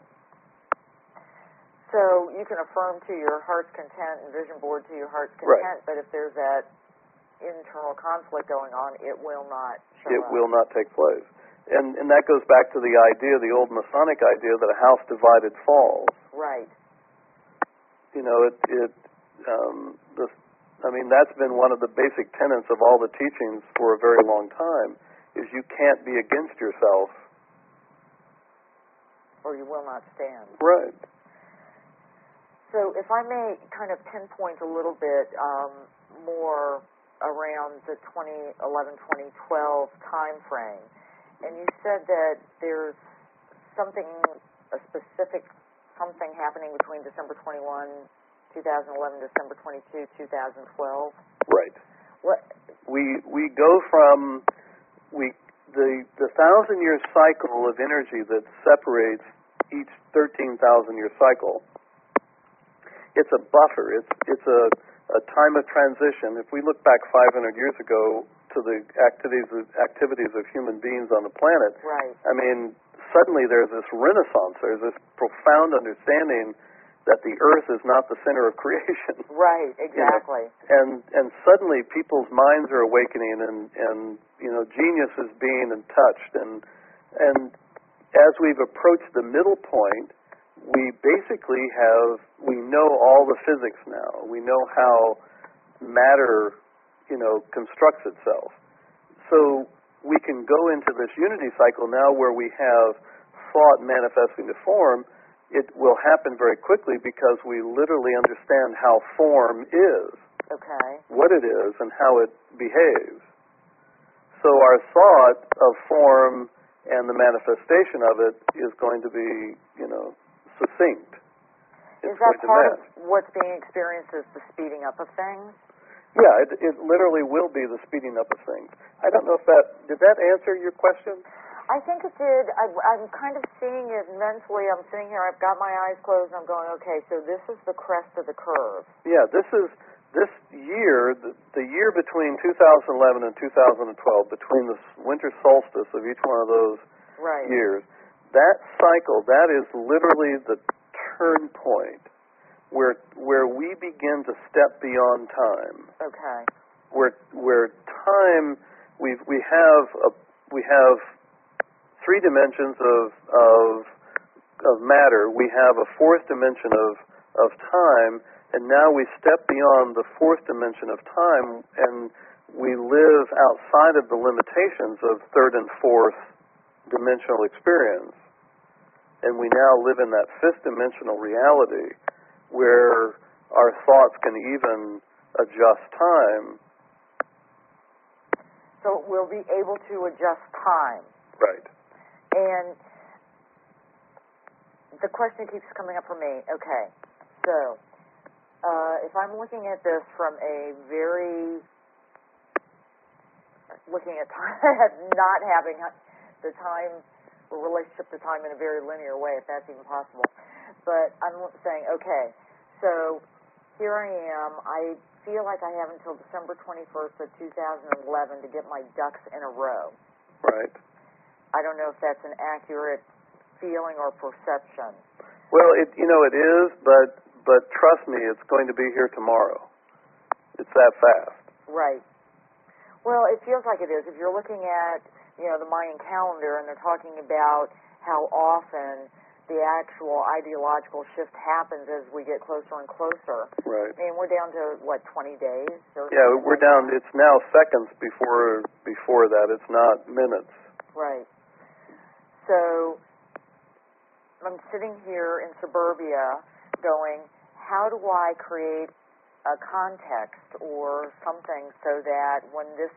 So you can affirm to your heart's content and vision board to your heart's content, right. but if there's that internal conflict going on, it will not show It up. will not take place. And and that goes back to the idea, the old Masonic idea, that a house divided falls. Right. You know, it, it um, the, I mean, that's been one of the basic tenets of all the teachings for a very long time, is you can't be against yourself. Or you will not stand. Right. So if I may kind of pinpoint a little bit um, more around the twenty eleven twenty twelve time frame, and you said that there's something, a specific something happening between December twenty-first, twenty eleven, December twenty-second, twenty twelve. Right. What? We we go from we the the thousand year cycle of energy that separates each thirteen thousand year cycle. It's a buffer. It's it's a, a time of transition. If we look back five hundred years ago to the activities activities of human beings on the planet, right. I mean, suddenly there's this renaissance. There's this profound understanding that the Earth is not the center of creation. Right. Exactly. You know? And and suddenly people's minds are awakening, and and you know, genius is being touched, and and as we've approached the middle point, we basically have, we know all the physics now. We know how matter, you know, constructs itself. So we can go into this unity cycle now where we have thought manifesting to form. It will happen very quickly because we literally understand how form is, okay. what it is, and how it behaves. So our thought of form and the manifestation of it is going to be, you know, succinct. It's is that going to part match. of what's being experienced as the speeding up of things? Yeah, it, it literally will be the speeding up of things. I don't know if that, did that answer your question? I think it did. I, I'm kind of seeing it mentally. I'm sitting here, I've got my eyes closed, and I'm going, okay, so this is the crest of the curve. Yeah, this is, this year, the, the year between two thousand eleven and two thousand twelve, between the winter solstice of each one of those right. years, that cycle, that is literally the turn point where where we begin to step beyond time. Okay. Where where time we we have a we have three dimensions of of of matter. We have a fourth dimension of of time, and now we step beyond the fourth dimension of time, and we live outside of the limitations of third and fourth dimensional experience. And we now live in that fifth dimensional reality where our thoughts can even adjust time. So we'll be able to adjust time. Right. And the question keeps coming up for me. Okay, so uh, if I'm looking at this from a very, looking at time, not having the time, or relationship to time in a very linear way, if that's even possible. But I'm saying, okay, so here I am. I feel like I have until December twenty-first of two thousand eleven to get my ducks in a row. Right. I don't know if that's an accurate feeling or perception. Well, it you know it is, but but trust me, it's going to be here tomorrow. It's that fast. Right. Well, it feels like it is. If you're looking at, you know, the Mayan calendar and they're talking about how often the actual ideological shift happens as we get closer and closer. Right. I mean, we're down to, what, twenty days? Or yeah, we're like down, that? it's now seconds before before that. It's not minutes. Right. So I'm sitting here in suburbia going, how do I create a context or something so that when this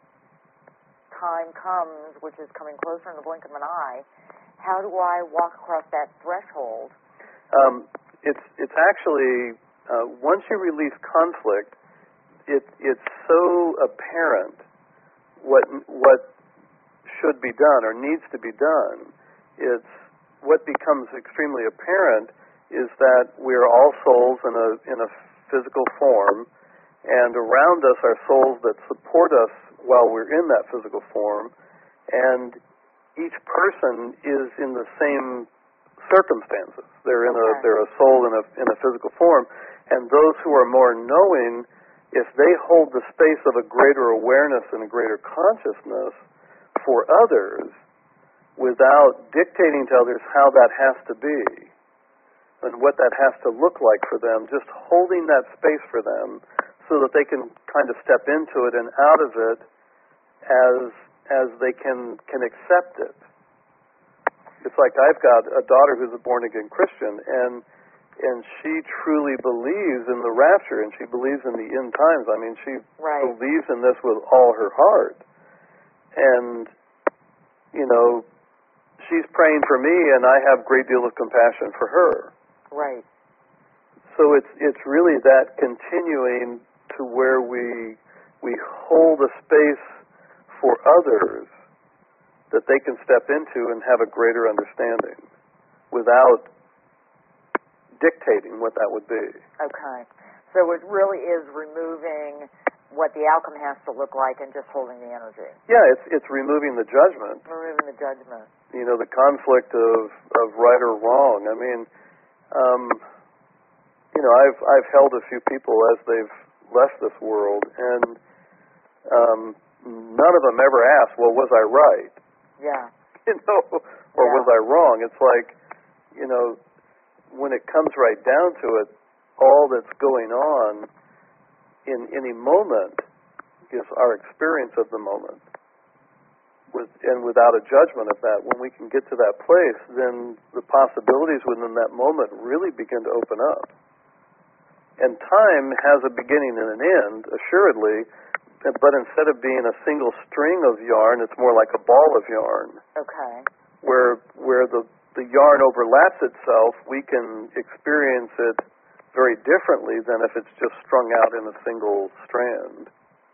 time comes, which is coming closer in the blink of an eye, how do I walk across that threshold? Um, it's it's actually uh, once you release conflict, it it's so apparent what what should be done or needs to be done. It's what becomes extremely apparent is that we are all souls in a in a physical form, and around us are souls that support us while we're in that physical form, and each person is in the same circumstances. They're in okay. a they're a soul in a in a physical form, and those who are more knowing, if they hold the space of a greater awareness and a greater consciousness for others, without dictating to others how that has to be and what that has to look like for them, just holding that space for them so that they can kind of step into it and out of it as as they can can accept it. It's like I've got a daughter who's a born-again Christian, and and she truly believes in the rapture, and she believes in the end times. I mean, she right. believes in this with all her heart. And, you know, she's praying for me, and I have a great deal of compassion for her. Right. So it's it's really that continuing to where we we hold a space for others that they can step into and have a greater understanding without dictating what that would be. Okay. So it really is removing what the outcome has to look like and just holding the energy. Yeah, it's it's removing the judgment. Removing the judgment. You know, the conflict of, of right or wrong. I mean, um, you know, I've I've held a few people as they've left this world, and um, none of them ever asked, well, was I right? Yeah. You know, or yeah. was I wrong? It's like, you know, when it comes right down to it, all that's going on in any moment is our experience of the moment. With, and without a judgment of that, when we can get to that place, then the possibilities within that moment really begin to open up. And time has a beginning and an end, assuredly, but instead of being a single string of yarn, it's more like a ball of yarn. Okay. Where where the, the yarn overlaps itself, we can experience it very differently than if it's just strung out in a single strand.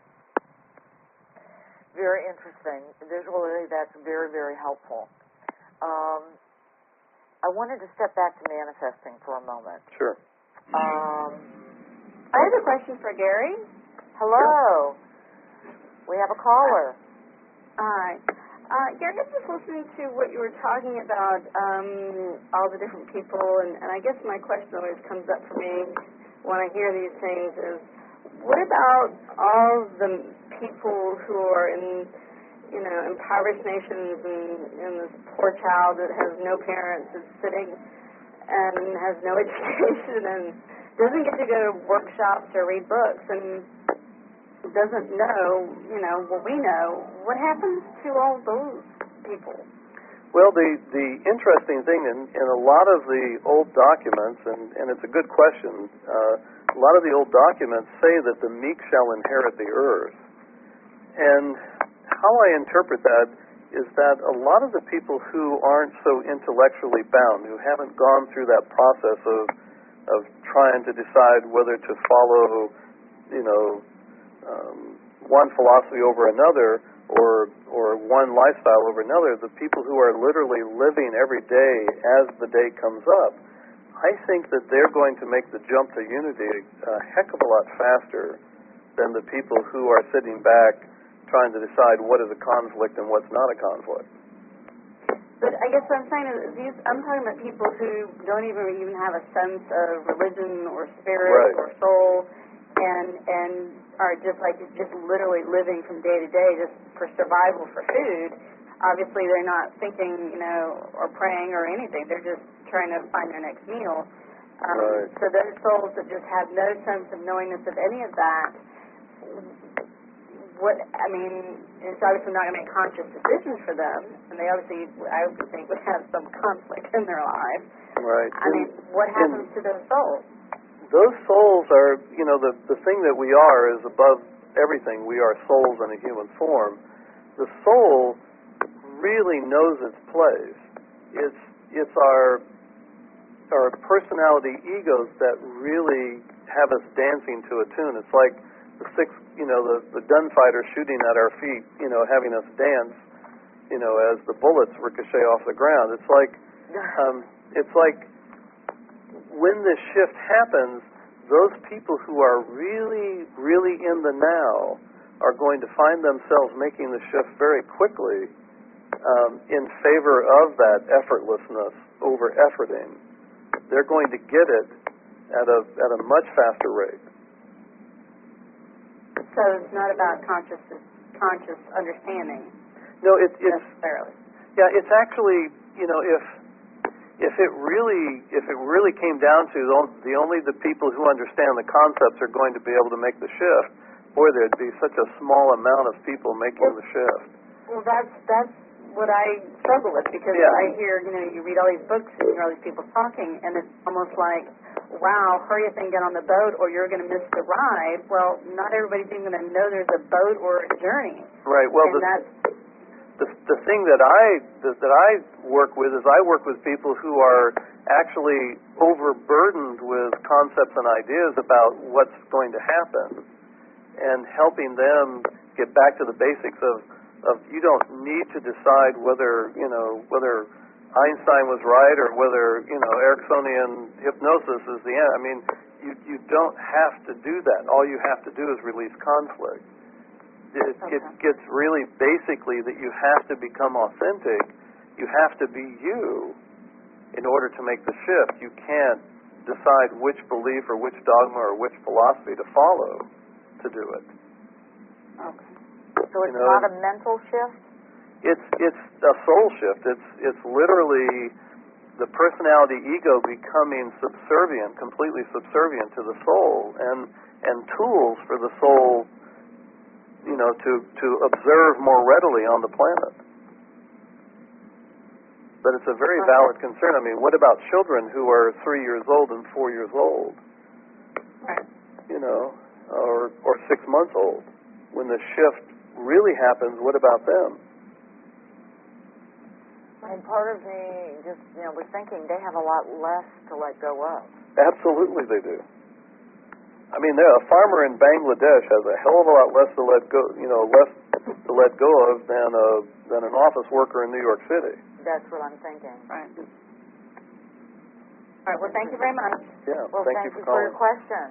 Very interesting. Visually, that's very, very helpful. Um, I wanted to step back to manifesting for a moment. Sure. Um, I have a question for Gary. Hello. We have a caller. Hi. Uh, Gary, I was just listening to what you were talking about, um, all the different people, and, and I guess my question always comes up for me when I hear these things is, what about all the people who are in, you know, impoverished nations and, and this poor child that has no parents is sitting and has no education and doesn't get to go to workshops or read books and doesn't know, you know, what we know. What happens to all those people? Well, the, the interesting thing in, in a lot of the old documents, and, and it's a good question, uh, a lot of the old documents say that the meek shall inherit the earth. And how I interpret that is that a lot of the people who aren't so intellectually bound, who haven't gone through that process of of trying to decide whether to follow, you know, um, one philosophy over another, or or one lifestyle over another, the people who are literally living every day as the day comes up, I think that they're going to make the jump to unity a heck of a lot faster than the people who are sitting back trying to decide what is a conflict and what's not a conflict. But I guess what I'm saying is, these, I'm talking about people who don't even even have a sense of religion or spirit Right. or soul, and and are just like just literally living from day to day just for survival for food. Obviously, they're not thinking, you know, or praying or anything. They're just trying to find their next meal. Um, Right. So those souls that just have no sense of knowingness of any of that, what, I mean, it's obviously not going to make conscious decisions for them, and they obviously, I would think, would have some conflict in their lives. Right. I mean, what happens to those souls? Those souls are, you know, the, the thing that we are is above everything. We are souls in a human form. The soul really knows its place. It's, it's our, our personality egos that really have us dancing to a tune. It's like the six, you know, the, the gunfighter shooting at our feet, you know, having us dance, you know, as the bullets ricochet off the ground. It's like, um, it's like when this shift happens, those people who are really, really in the now are going to find themselves making the shift very quickly um, in favor of that effortlessness over efforting. They're going to get it at a at a much faster rate. So it's not about conscious conscious understanding No, it, it's necessarily. yeah, it's actually, you know, if if it really if it really came down to the only the people who understand the concepts are going to be able to make the shift, boy, there'd be such a small amount of people making the shift. Well, that's that's what I struggle with, because Yeah. I hear, you know, you read all these books and you hear all these people talking, and it's almost like, wow, hurry up and get on the boat or you're going to miss the ride. Well, not everybody's even going to know there's a boat or a journey. Right. Well, and the, that's, the the thing that I that, that I work with is I work with people who are actually overburdened with concepts and ideas about what's going to happen, and helping them get back to the basics of, of you don't need to decide whether, you know, whether Einstein was right or whether, you know, Ericksonian hypnosis is the end. I mean, you you don't have to do that. All you have to do is release conflict. It, Okay. it gets really basically that you have to become authentic. You have to be you in order to make the shift. You can't decide which belief or which dogma or which philosophy to follow to do it. okay. So it's You know, not a mental shift? It's it's a soul shift. It's it's literally the personality ego becoming subservient, completely subservient to the soul, and and tools for the soul, you know, to to observe more readily on the planet. But it's a very valid concern. I mean, what about children who are three years old and four years old? Right. You know, or or six months old. When the shift really happens, what about them? And part of me just, you know, was thinking they have a lot less to let go of. Absolutely, they do. I mean, there, a farmer in Bangladesh has a hell of a lot less to let go, you know, less to let go of than a than an office worker in New York City. That's what I'm thinking. Right. All right. Well, thank you very much. Yeah. Well, thank, thank you you for for your calling. question.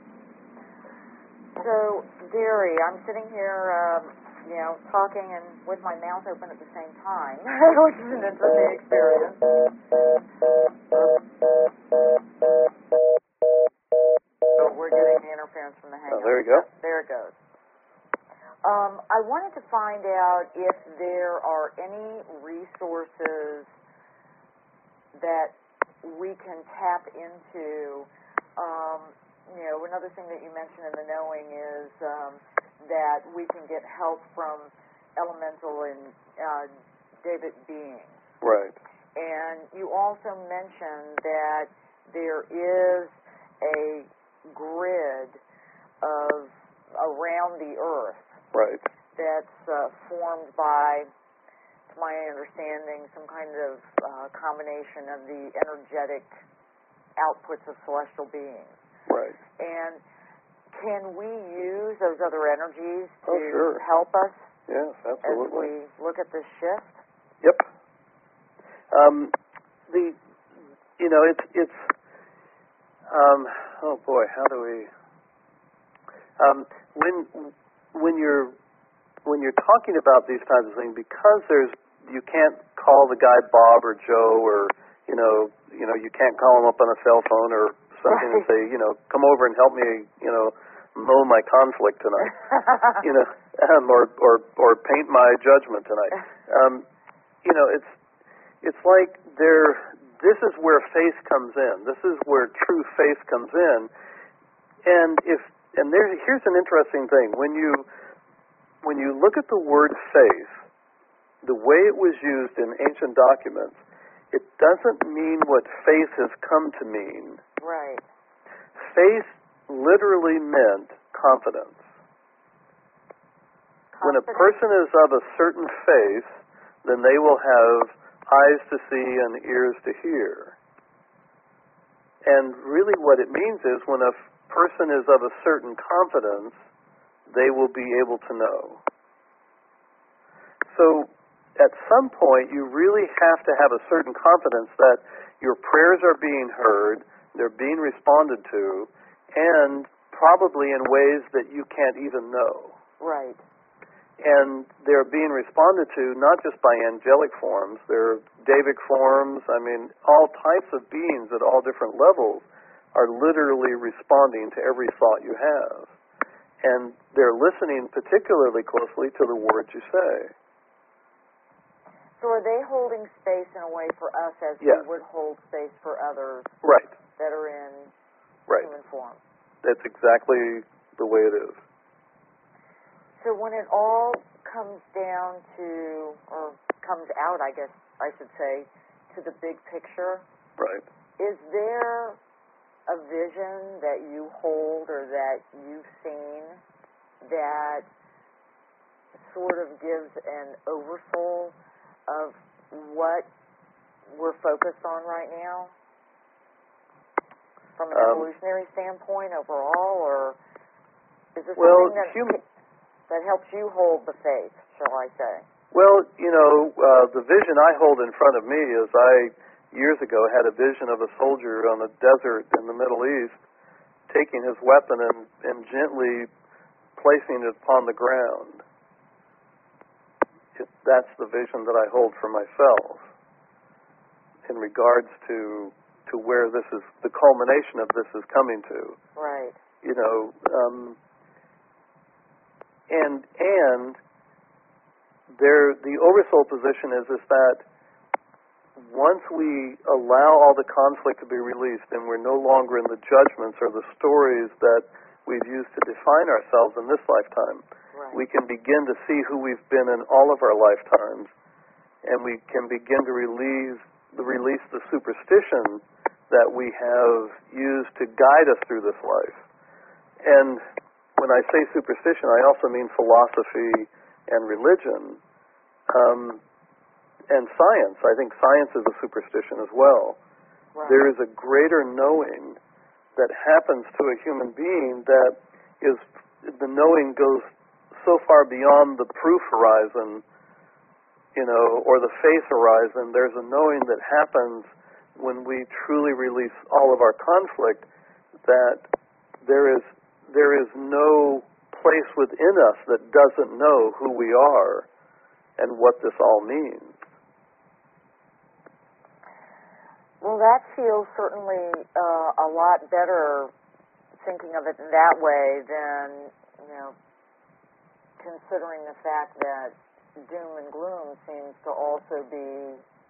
So, Deary, I'm sitting here, um, you know, talking and with my mouth open at the same time, which is an interesting experience. So we're getting the interference from the hangar. Oh, there you go. There it goes. Um, I wanted to find out if there are any resources that we can tap into. Um, you know, another thing that you mentioned in the knowing is um, that we can get help from elemental and uh, David beings. Right. And you also mentioned that there is a grid of around the earth Right. that's uh, formed by, to my understanding, some kind of uh, combination of the energetic outputs of celestial beings. Right. And can we use those other energies to Oh, sure. help us Yes, as absolutely. we look at this shift? Yep. Um, the, you know, it's it's. Um, oh boy, how do we? Um, when when you're when you're talking about these kinds of things, because there's you can't call the guy Bob or Joe, or you know, you know, you can't call him up on a cell phone or something right. and say, you know, come over and help me, you know, mow my conflict tonight, you know, um, or or or paint my judgment tonight. Um, you know, it's it's like there. This is where faith comes in. This is where true faith comes in. And if and there here's an interesting thing. When you when you look at the word faith, the way it was used in ancient documents, it doesn't mean what faith has come to mean. Right. Faith literally meant confidence. confidence. When a person is of a certain faith, then they will have eyes to see and ears to hear. And really what it means is when a f- person is of a certain confidence, they will be able to know. So at some point, you really have to have a certain confidence that your prayers are being heard, they're being responded to, and probably in ways that you can't even know. Right. And they're being responded to not just by angelic forms, they're Davidic forms. I mean, all types of beings at all different levels are literally responding to every thought you have. And they're listening particularly closely to the words you say. So are they holding space in a way for us as yes. we would hold space for others right. that are in right. human form? That's exactly the way it is. So when it all comes down to, or comes out, I guess I should say, to the big picture, right. is there a vision that you hold or that you've seen that sort of gives an oversoul of what we're focused on right now? From an um, evolutionary standpoint overall, or is there well, something that... Human- that helps you hold the faith, shall I say? Well, you know, uh, the vision I hold in front of me is I, years ago, had a vision of a soldier on a desert in the Middle East taking his weapon and, and gently placing it upon the ground. It, that's the vision that I hold for myself in regards to to where this is, the culmination of this is coming to. Right. You know, um, And and there, the oversoul position is is that once we allow all the conflict to be released and we're no longer in the judgments or the stories that we've used to define ourselves in this lifetime, right. we can begin to see who we've been in all of our lifetimes, and we can begin to release the release the superstition that we have used to guide us through this life. And when I say superstition, I also mean philosophy and religion, um, and science. I think science is a superstition as well. Right. There is a greater knowing that happens to a human being that is, the knowing goes so far beyond the proof horizon, you know, or the faith horizon. There's a knowing that happens when we truly release all of our conflict, that there is There is no place within us that doesn't know who we are and what this all means. Well, that feels certainly uh, a lot better thinking of it in that way than, you know, considering the fact that doom and gloom seems to also be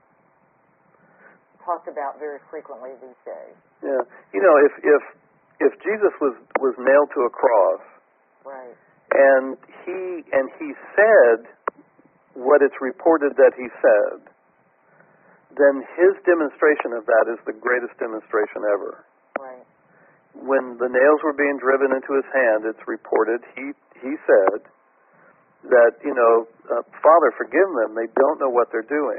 talked about very frequently these days. Yeah. You know, if if if Jesus was, was nailed to a cross, right, and he and he said what it's reported that he said, then his demonstration of that is the greatest demonstration ever. right. When the nails were being driven into his hand, it's reported he he said that, you know, uh, Father, forgive them, they don't know what they're doing.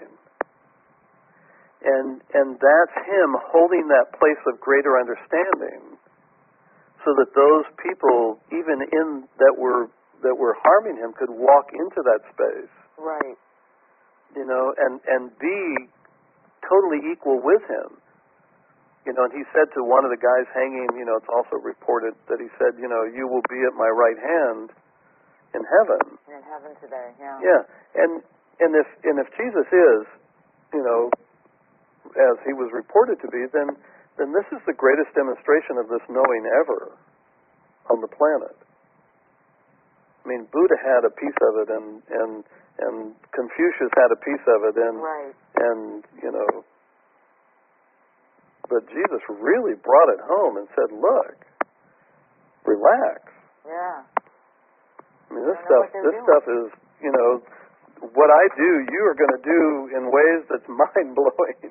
And and that's him holding that place of greater understanding, so that those people, even in that were that were harming him, could walk into that space. Right. You know, and, and be totally equal with him. You know, and he said to one of the guys hanging, you know, it's also reported that he said, you know, you will be at my right hand in heaven. In heaven today, yeah. Yeah. And and if and if Jesus is you know, as he was reported to be, then then this is the greatest demonstration of this knowing ever on the planet. I mean, Buddha had a piece of it, and and and Confucius had a piece of it, and right. and you know, but Jesus really brought it home and said, "Look, relax." Yeah. I mean, this stuff this doing. stuff is, you know, what I do, you are going to do in ways that's mind blowing.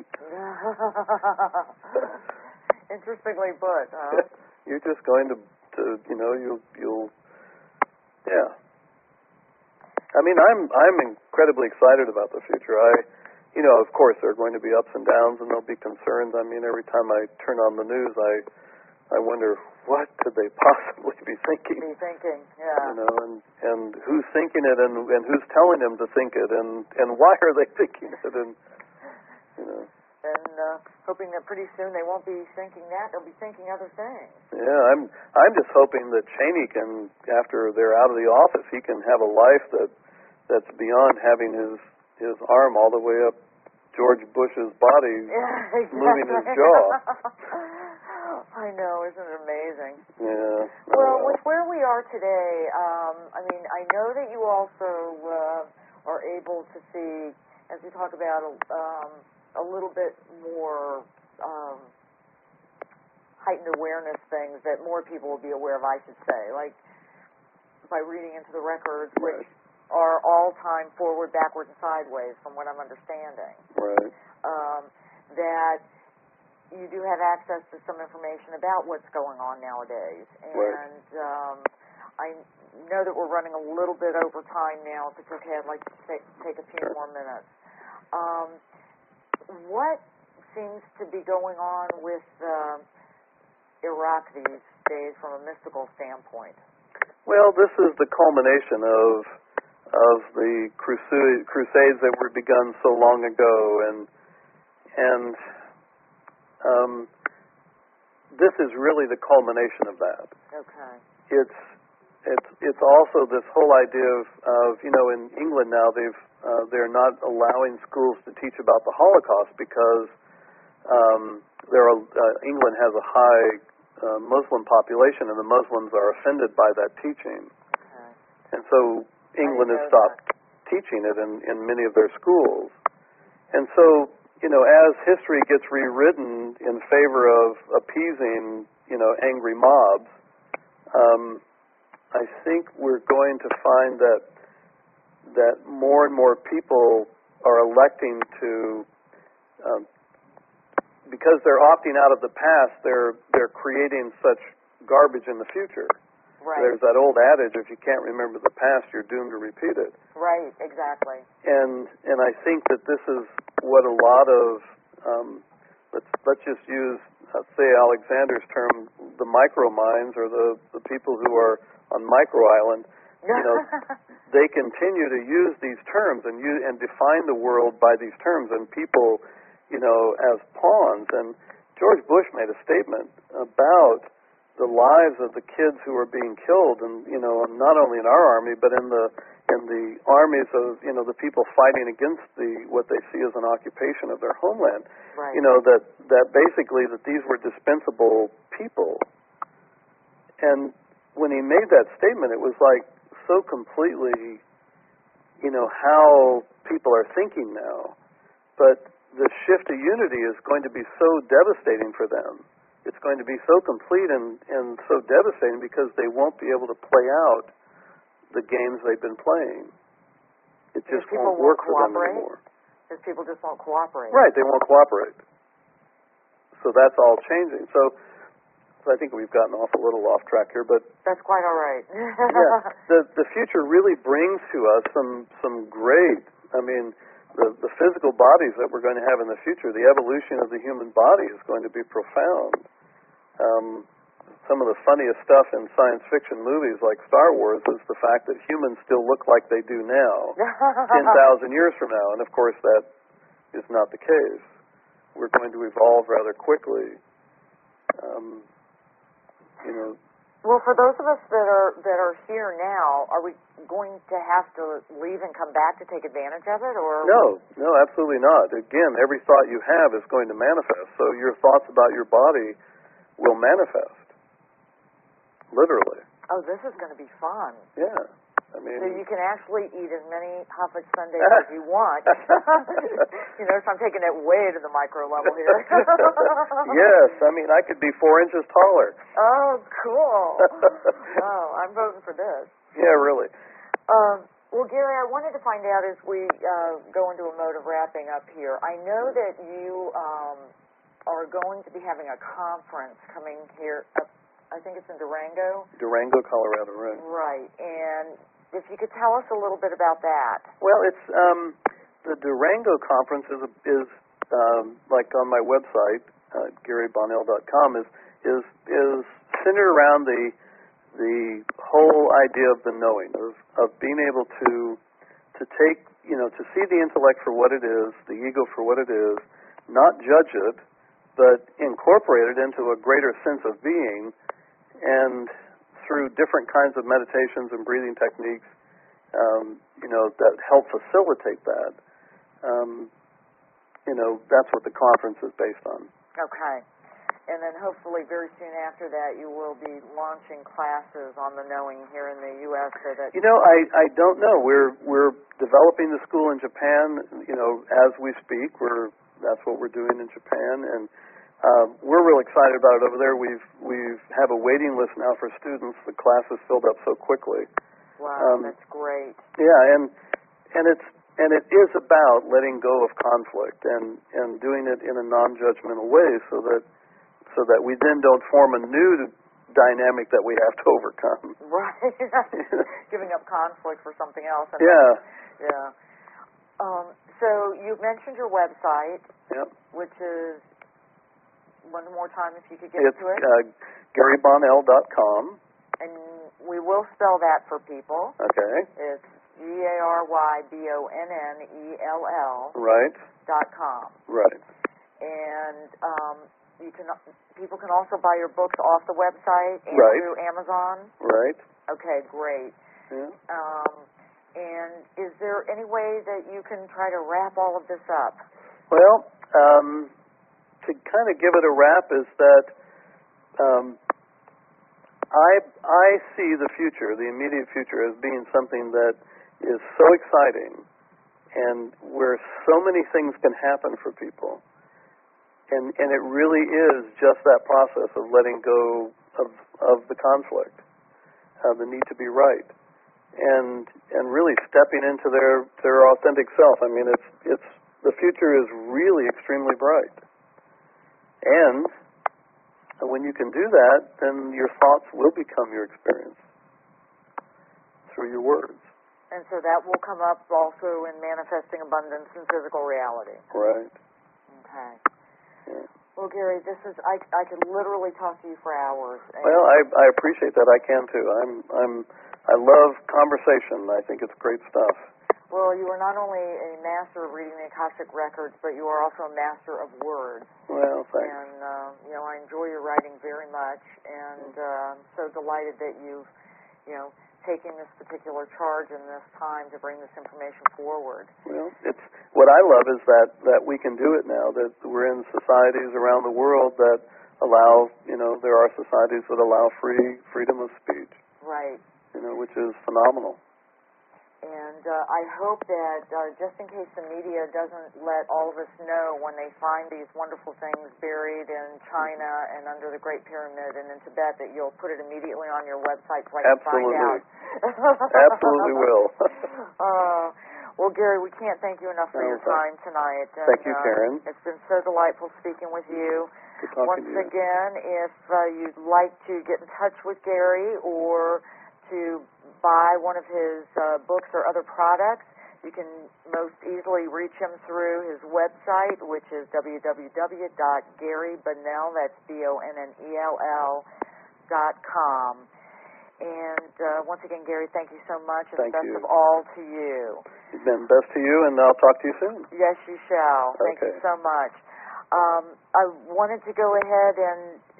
Interestingly put, huh? You're just going to, to, you know, you'll, you'll, yeah. I mean, I'm, I'm incredibly excited about the future. I, you know, of course, there are going to be ups and downs, and there'll be concerns. I mean, every time I turn on the news, I, I wonder what could they possibly be thinking. Be thinking, yeah. You know, and and who's thinking it, and and who's telling them to think it, and and why are they thinking it, and you know. And uh, hoping that pretty soon they won't be thinking that; they'll be thinking other things. Yeah, I'm I'm just hoping that Cheney can, after they're out of the office, he can have a life that that's beyond having his his arm all the way up George Bush's body, yeah, exactly. moving his jaw. I know, isn't it amazing? Yeah. Well, uh, with where we are today, um, I mean, I know that you also uh, are able to see, as we talk about, um, a little bit more um, heightened awareness things that more people will be aware of, I should say, like by reading into the records, right. which are all-time forward, backwards, and sideways, from what I'm understanding. Right. Um, that you do have access to some information about what's going on nowadays. And right. um, I know that we're running a little bit over time now. If it's okay, I'd like to take, take a few sure. more minutes. Um, what seems to be going on with uh, Iraq these days from a mystical standpoint? Well, this is the culmination of of the crusade, crusades that were begun so long ago, and and um, this is really the culmination of that. Okay. It's it's it's also this whole idea of, of you know, in England now they've uh, they're not allowing schools to teach about the Holocaust because um, there are, uh, England has a high uh, Muslim population, and the Muslims are offended by that teaching, Okay. and so England has stopped that. teaching it in, in many of their schools. And so, you know, as history gets rewritten in favor of appeasing, you know, angry mobs, um, I think we're going to find that that more and more people are electing to, um, because they're opting out of the past, they're they're creating such garbage in the future. Right. There's that old adage, if you can't remember the past, you're doomed to repeat it. Right, exactly. And and I think that this is what a lot of, um, let's let's just use, uh, say, Alexander's term, the micro minds, or the, the people who are on micro island, you know, they continue to use these terms and use, and define the world by these terms, and people, you know, as pawns. And George Bush made a statement about the lives of the kids who are being killed, and you know, not only in our army, but in the in the armies of, you know, the people fighting against the what they see as an occupation of their homeland. Right. You know, that that basically that these were dispensable people. And when he made that statement, it was like so completely, you know, how people are thinking now. But the shift to unity is going to be so devastating for them. It's going to be so complete and, and so devastating because they won't be able to play out the games they've been playing. It just people won't work won't for them cooperate? anymore. Because people just won't cooperate. Right, they won't cooperate. So that's all changing. So, so I think we've gotten off a little off track here, but that's quite all right. yeah, the the future really brings to us some some great. I mean, the the physical bodies that we're going to have in the future, the evolution of the human body is going to be profound. Um, some of the funniest stuff in science fiction movies like Star Wars is the fact that humans still look like they do now, ten thousand years from now. And of course that is not the case. We're going to evolve rather quickly. Um, you know, Well, for those of us that are that are here now, are we going to have to leave and come back to take advantage of it, or No, no, absolutely not. Again, every thought you have is going to manifest. So your thoughts about your body will manifest, literally. Oh, this is going to be fun. Yeah. I mean, so you can actually eat as many hot fudge sundaes as you want. You notice I'm taking it way to the micro level here. Yes, I mean, I could be four inches taller. Oh, cool. Oh, I'm voting for this. Yeah, really. Um, well, Gary, I wanted to find out as we uh, go into a mode of wrapping up here, I know that you um, are going to be having a conference coming here up, I think it's in Durango. Durango, Colorado, right. Right, and if you could tell us a little bit about that. Well, it's um, the Durango conference is is um, like on my website, uh, Gary Bonnell dot com, is is is centered around the the whole idea of the knowing, of of being able to to take you know to see the intellect for what it is, the ego for what it is, not judge it, but incorporate it into a greater sense of being, and through different kinds of meditations and breathing techniques, um, you know, that help facilitate that. Um, you know, that's what the conference is based on. Okay. And then hopefully very soon after that you will be launching classes on the knowing here in the U S so that... You know, I, I don't know. We're we're developing the school in Japan, you know, as we speak. We're that's what we're doing in Japan, and Uh, we're real excited about it over there. We've we've have a waiting list now for students. The class is filled up so quickly. Wow, um, that's great. Yeah, and and it's and it is about letting go of conflict and, and doing it in a non-judgmental way, so that so that we then don't form a new dynamic that we have to overcome. Right, giving up conflict for something else. And yeah. Then, yeah. Um, so you mentioned your website, Yep. which is. One more time, if you could get it's, to it. Uh, Gary Bonnell dot com. And we will spell that for people. Okay. It's G A R Y B O N N E L L Right. dot com. Right. And um, you can people can also buy your books off the website and right. through Amazon. Right. Okay, great. Yeah. Um, and is there any way that you can try to wrap all of this up? Well, um, to kind of give it a wrap is that um, I I see the future, the immediate future, as being something that is so exciting, and where so many things can happen for people, and and it really is just that process of letting go of of the conflict, uh, the need to be right, and and really stepping into their their authentic self. I mean, it's it's the future is really extremely bright. And when you can do that, then your thoughts will become your experience through your words. And so that will come up also in manifesting abundance in physical reality. Right. Okay. Yeah. Well, Gary, this is I I could literally talk to you for hours. Well, I I appreciate that. I can too. I'm I'm I love conversation. I think it's great stuff. Well, you are not only a master of reading the Akashic Records, but you are also a master of words. Well, thanks. And, uh, you know, I enjoy your writing very much, and uh, I'm so delighted that you've, you know, taken this particular charge in this time to bring this information forward. Well, it's what I love is that, that we can do it now, that we're in societies around the world that allow, you know, there are societies that allow free freedom of speech. Right. You know, which is phenomenal. And uh, I hope that uh, just in case the media doesn't let all of us know when they find these wonderful things buried in China and under the Great Pyramid and in Tibet, that you'll put it immediately on your website so I can Absolutely. find out. Absolutely will. uh, well, Gary, we can't thank you enough for oh, your time tonight. And, thank you, Karen. Uh, it's been so delightful speaking with you. Good talking Once to you. again, if uh, you'd like to get in touch with Gary or to buy one of his uh, books or other products, you can most easily reach him through his website, which is w w w dot gary bonnell, that's B O N N E L L, dot com. And uh, once again, Gary, thank you so much, and thank best you. of all to you. Then best to you, and I'll talk to you soon. Yes, you shall. Thank okay. you so much. Um, I wanted to go ahead and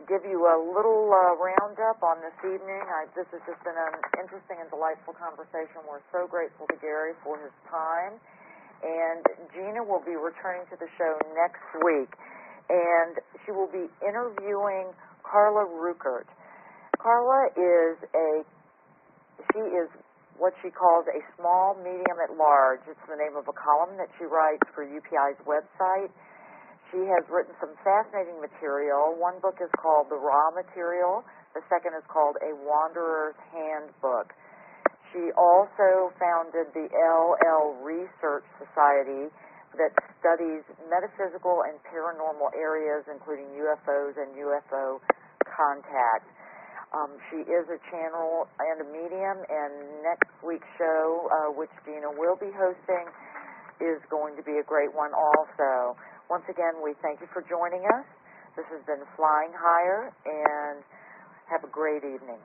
give you a little uh, roundup on this evening. I, this has just been an interesting and delightful conversation. We're so grateful to Gary for his time. And Gina will be returning to the show next week, and she will be interviewing Carla Rueckert. Carla is a, she is what she calls a small medium at large. It's the name of a column that she writes for U P I's website. She has written some fascinating material. One book is called The Raw Material. The second is called A Wanderer's Handbook. She also founded the L L Research Society that studies metaphysical and paranormal areas, including U F Os and U F O contact. Um, she is a channel and a medium, and next week's show, uh, which Gina will be hosting, is going to be a great one also. Once again, we thank you for joining us. This has been Flying Higher, and have a great evening.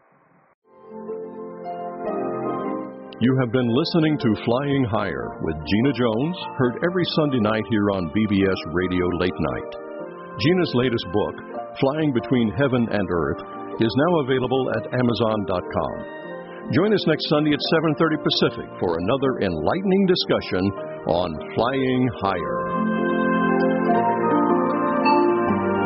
You have been listening to Flying Higher with Gina Jones, heard every Sunday night here on B B S Radio Late Night. Gina's latest book, Flying Between Heaven and Earth, is now available at Amazon dot com. Join us next Sunday at seven thirty Pacific for another enlightening discussion on Flying Higher.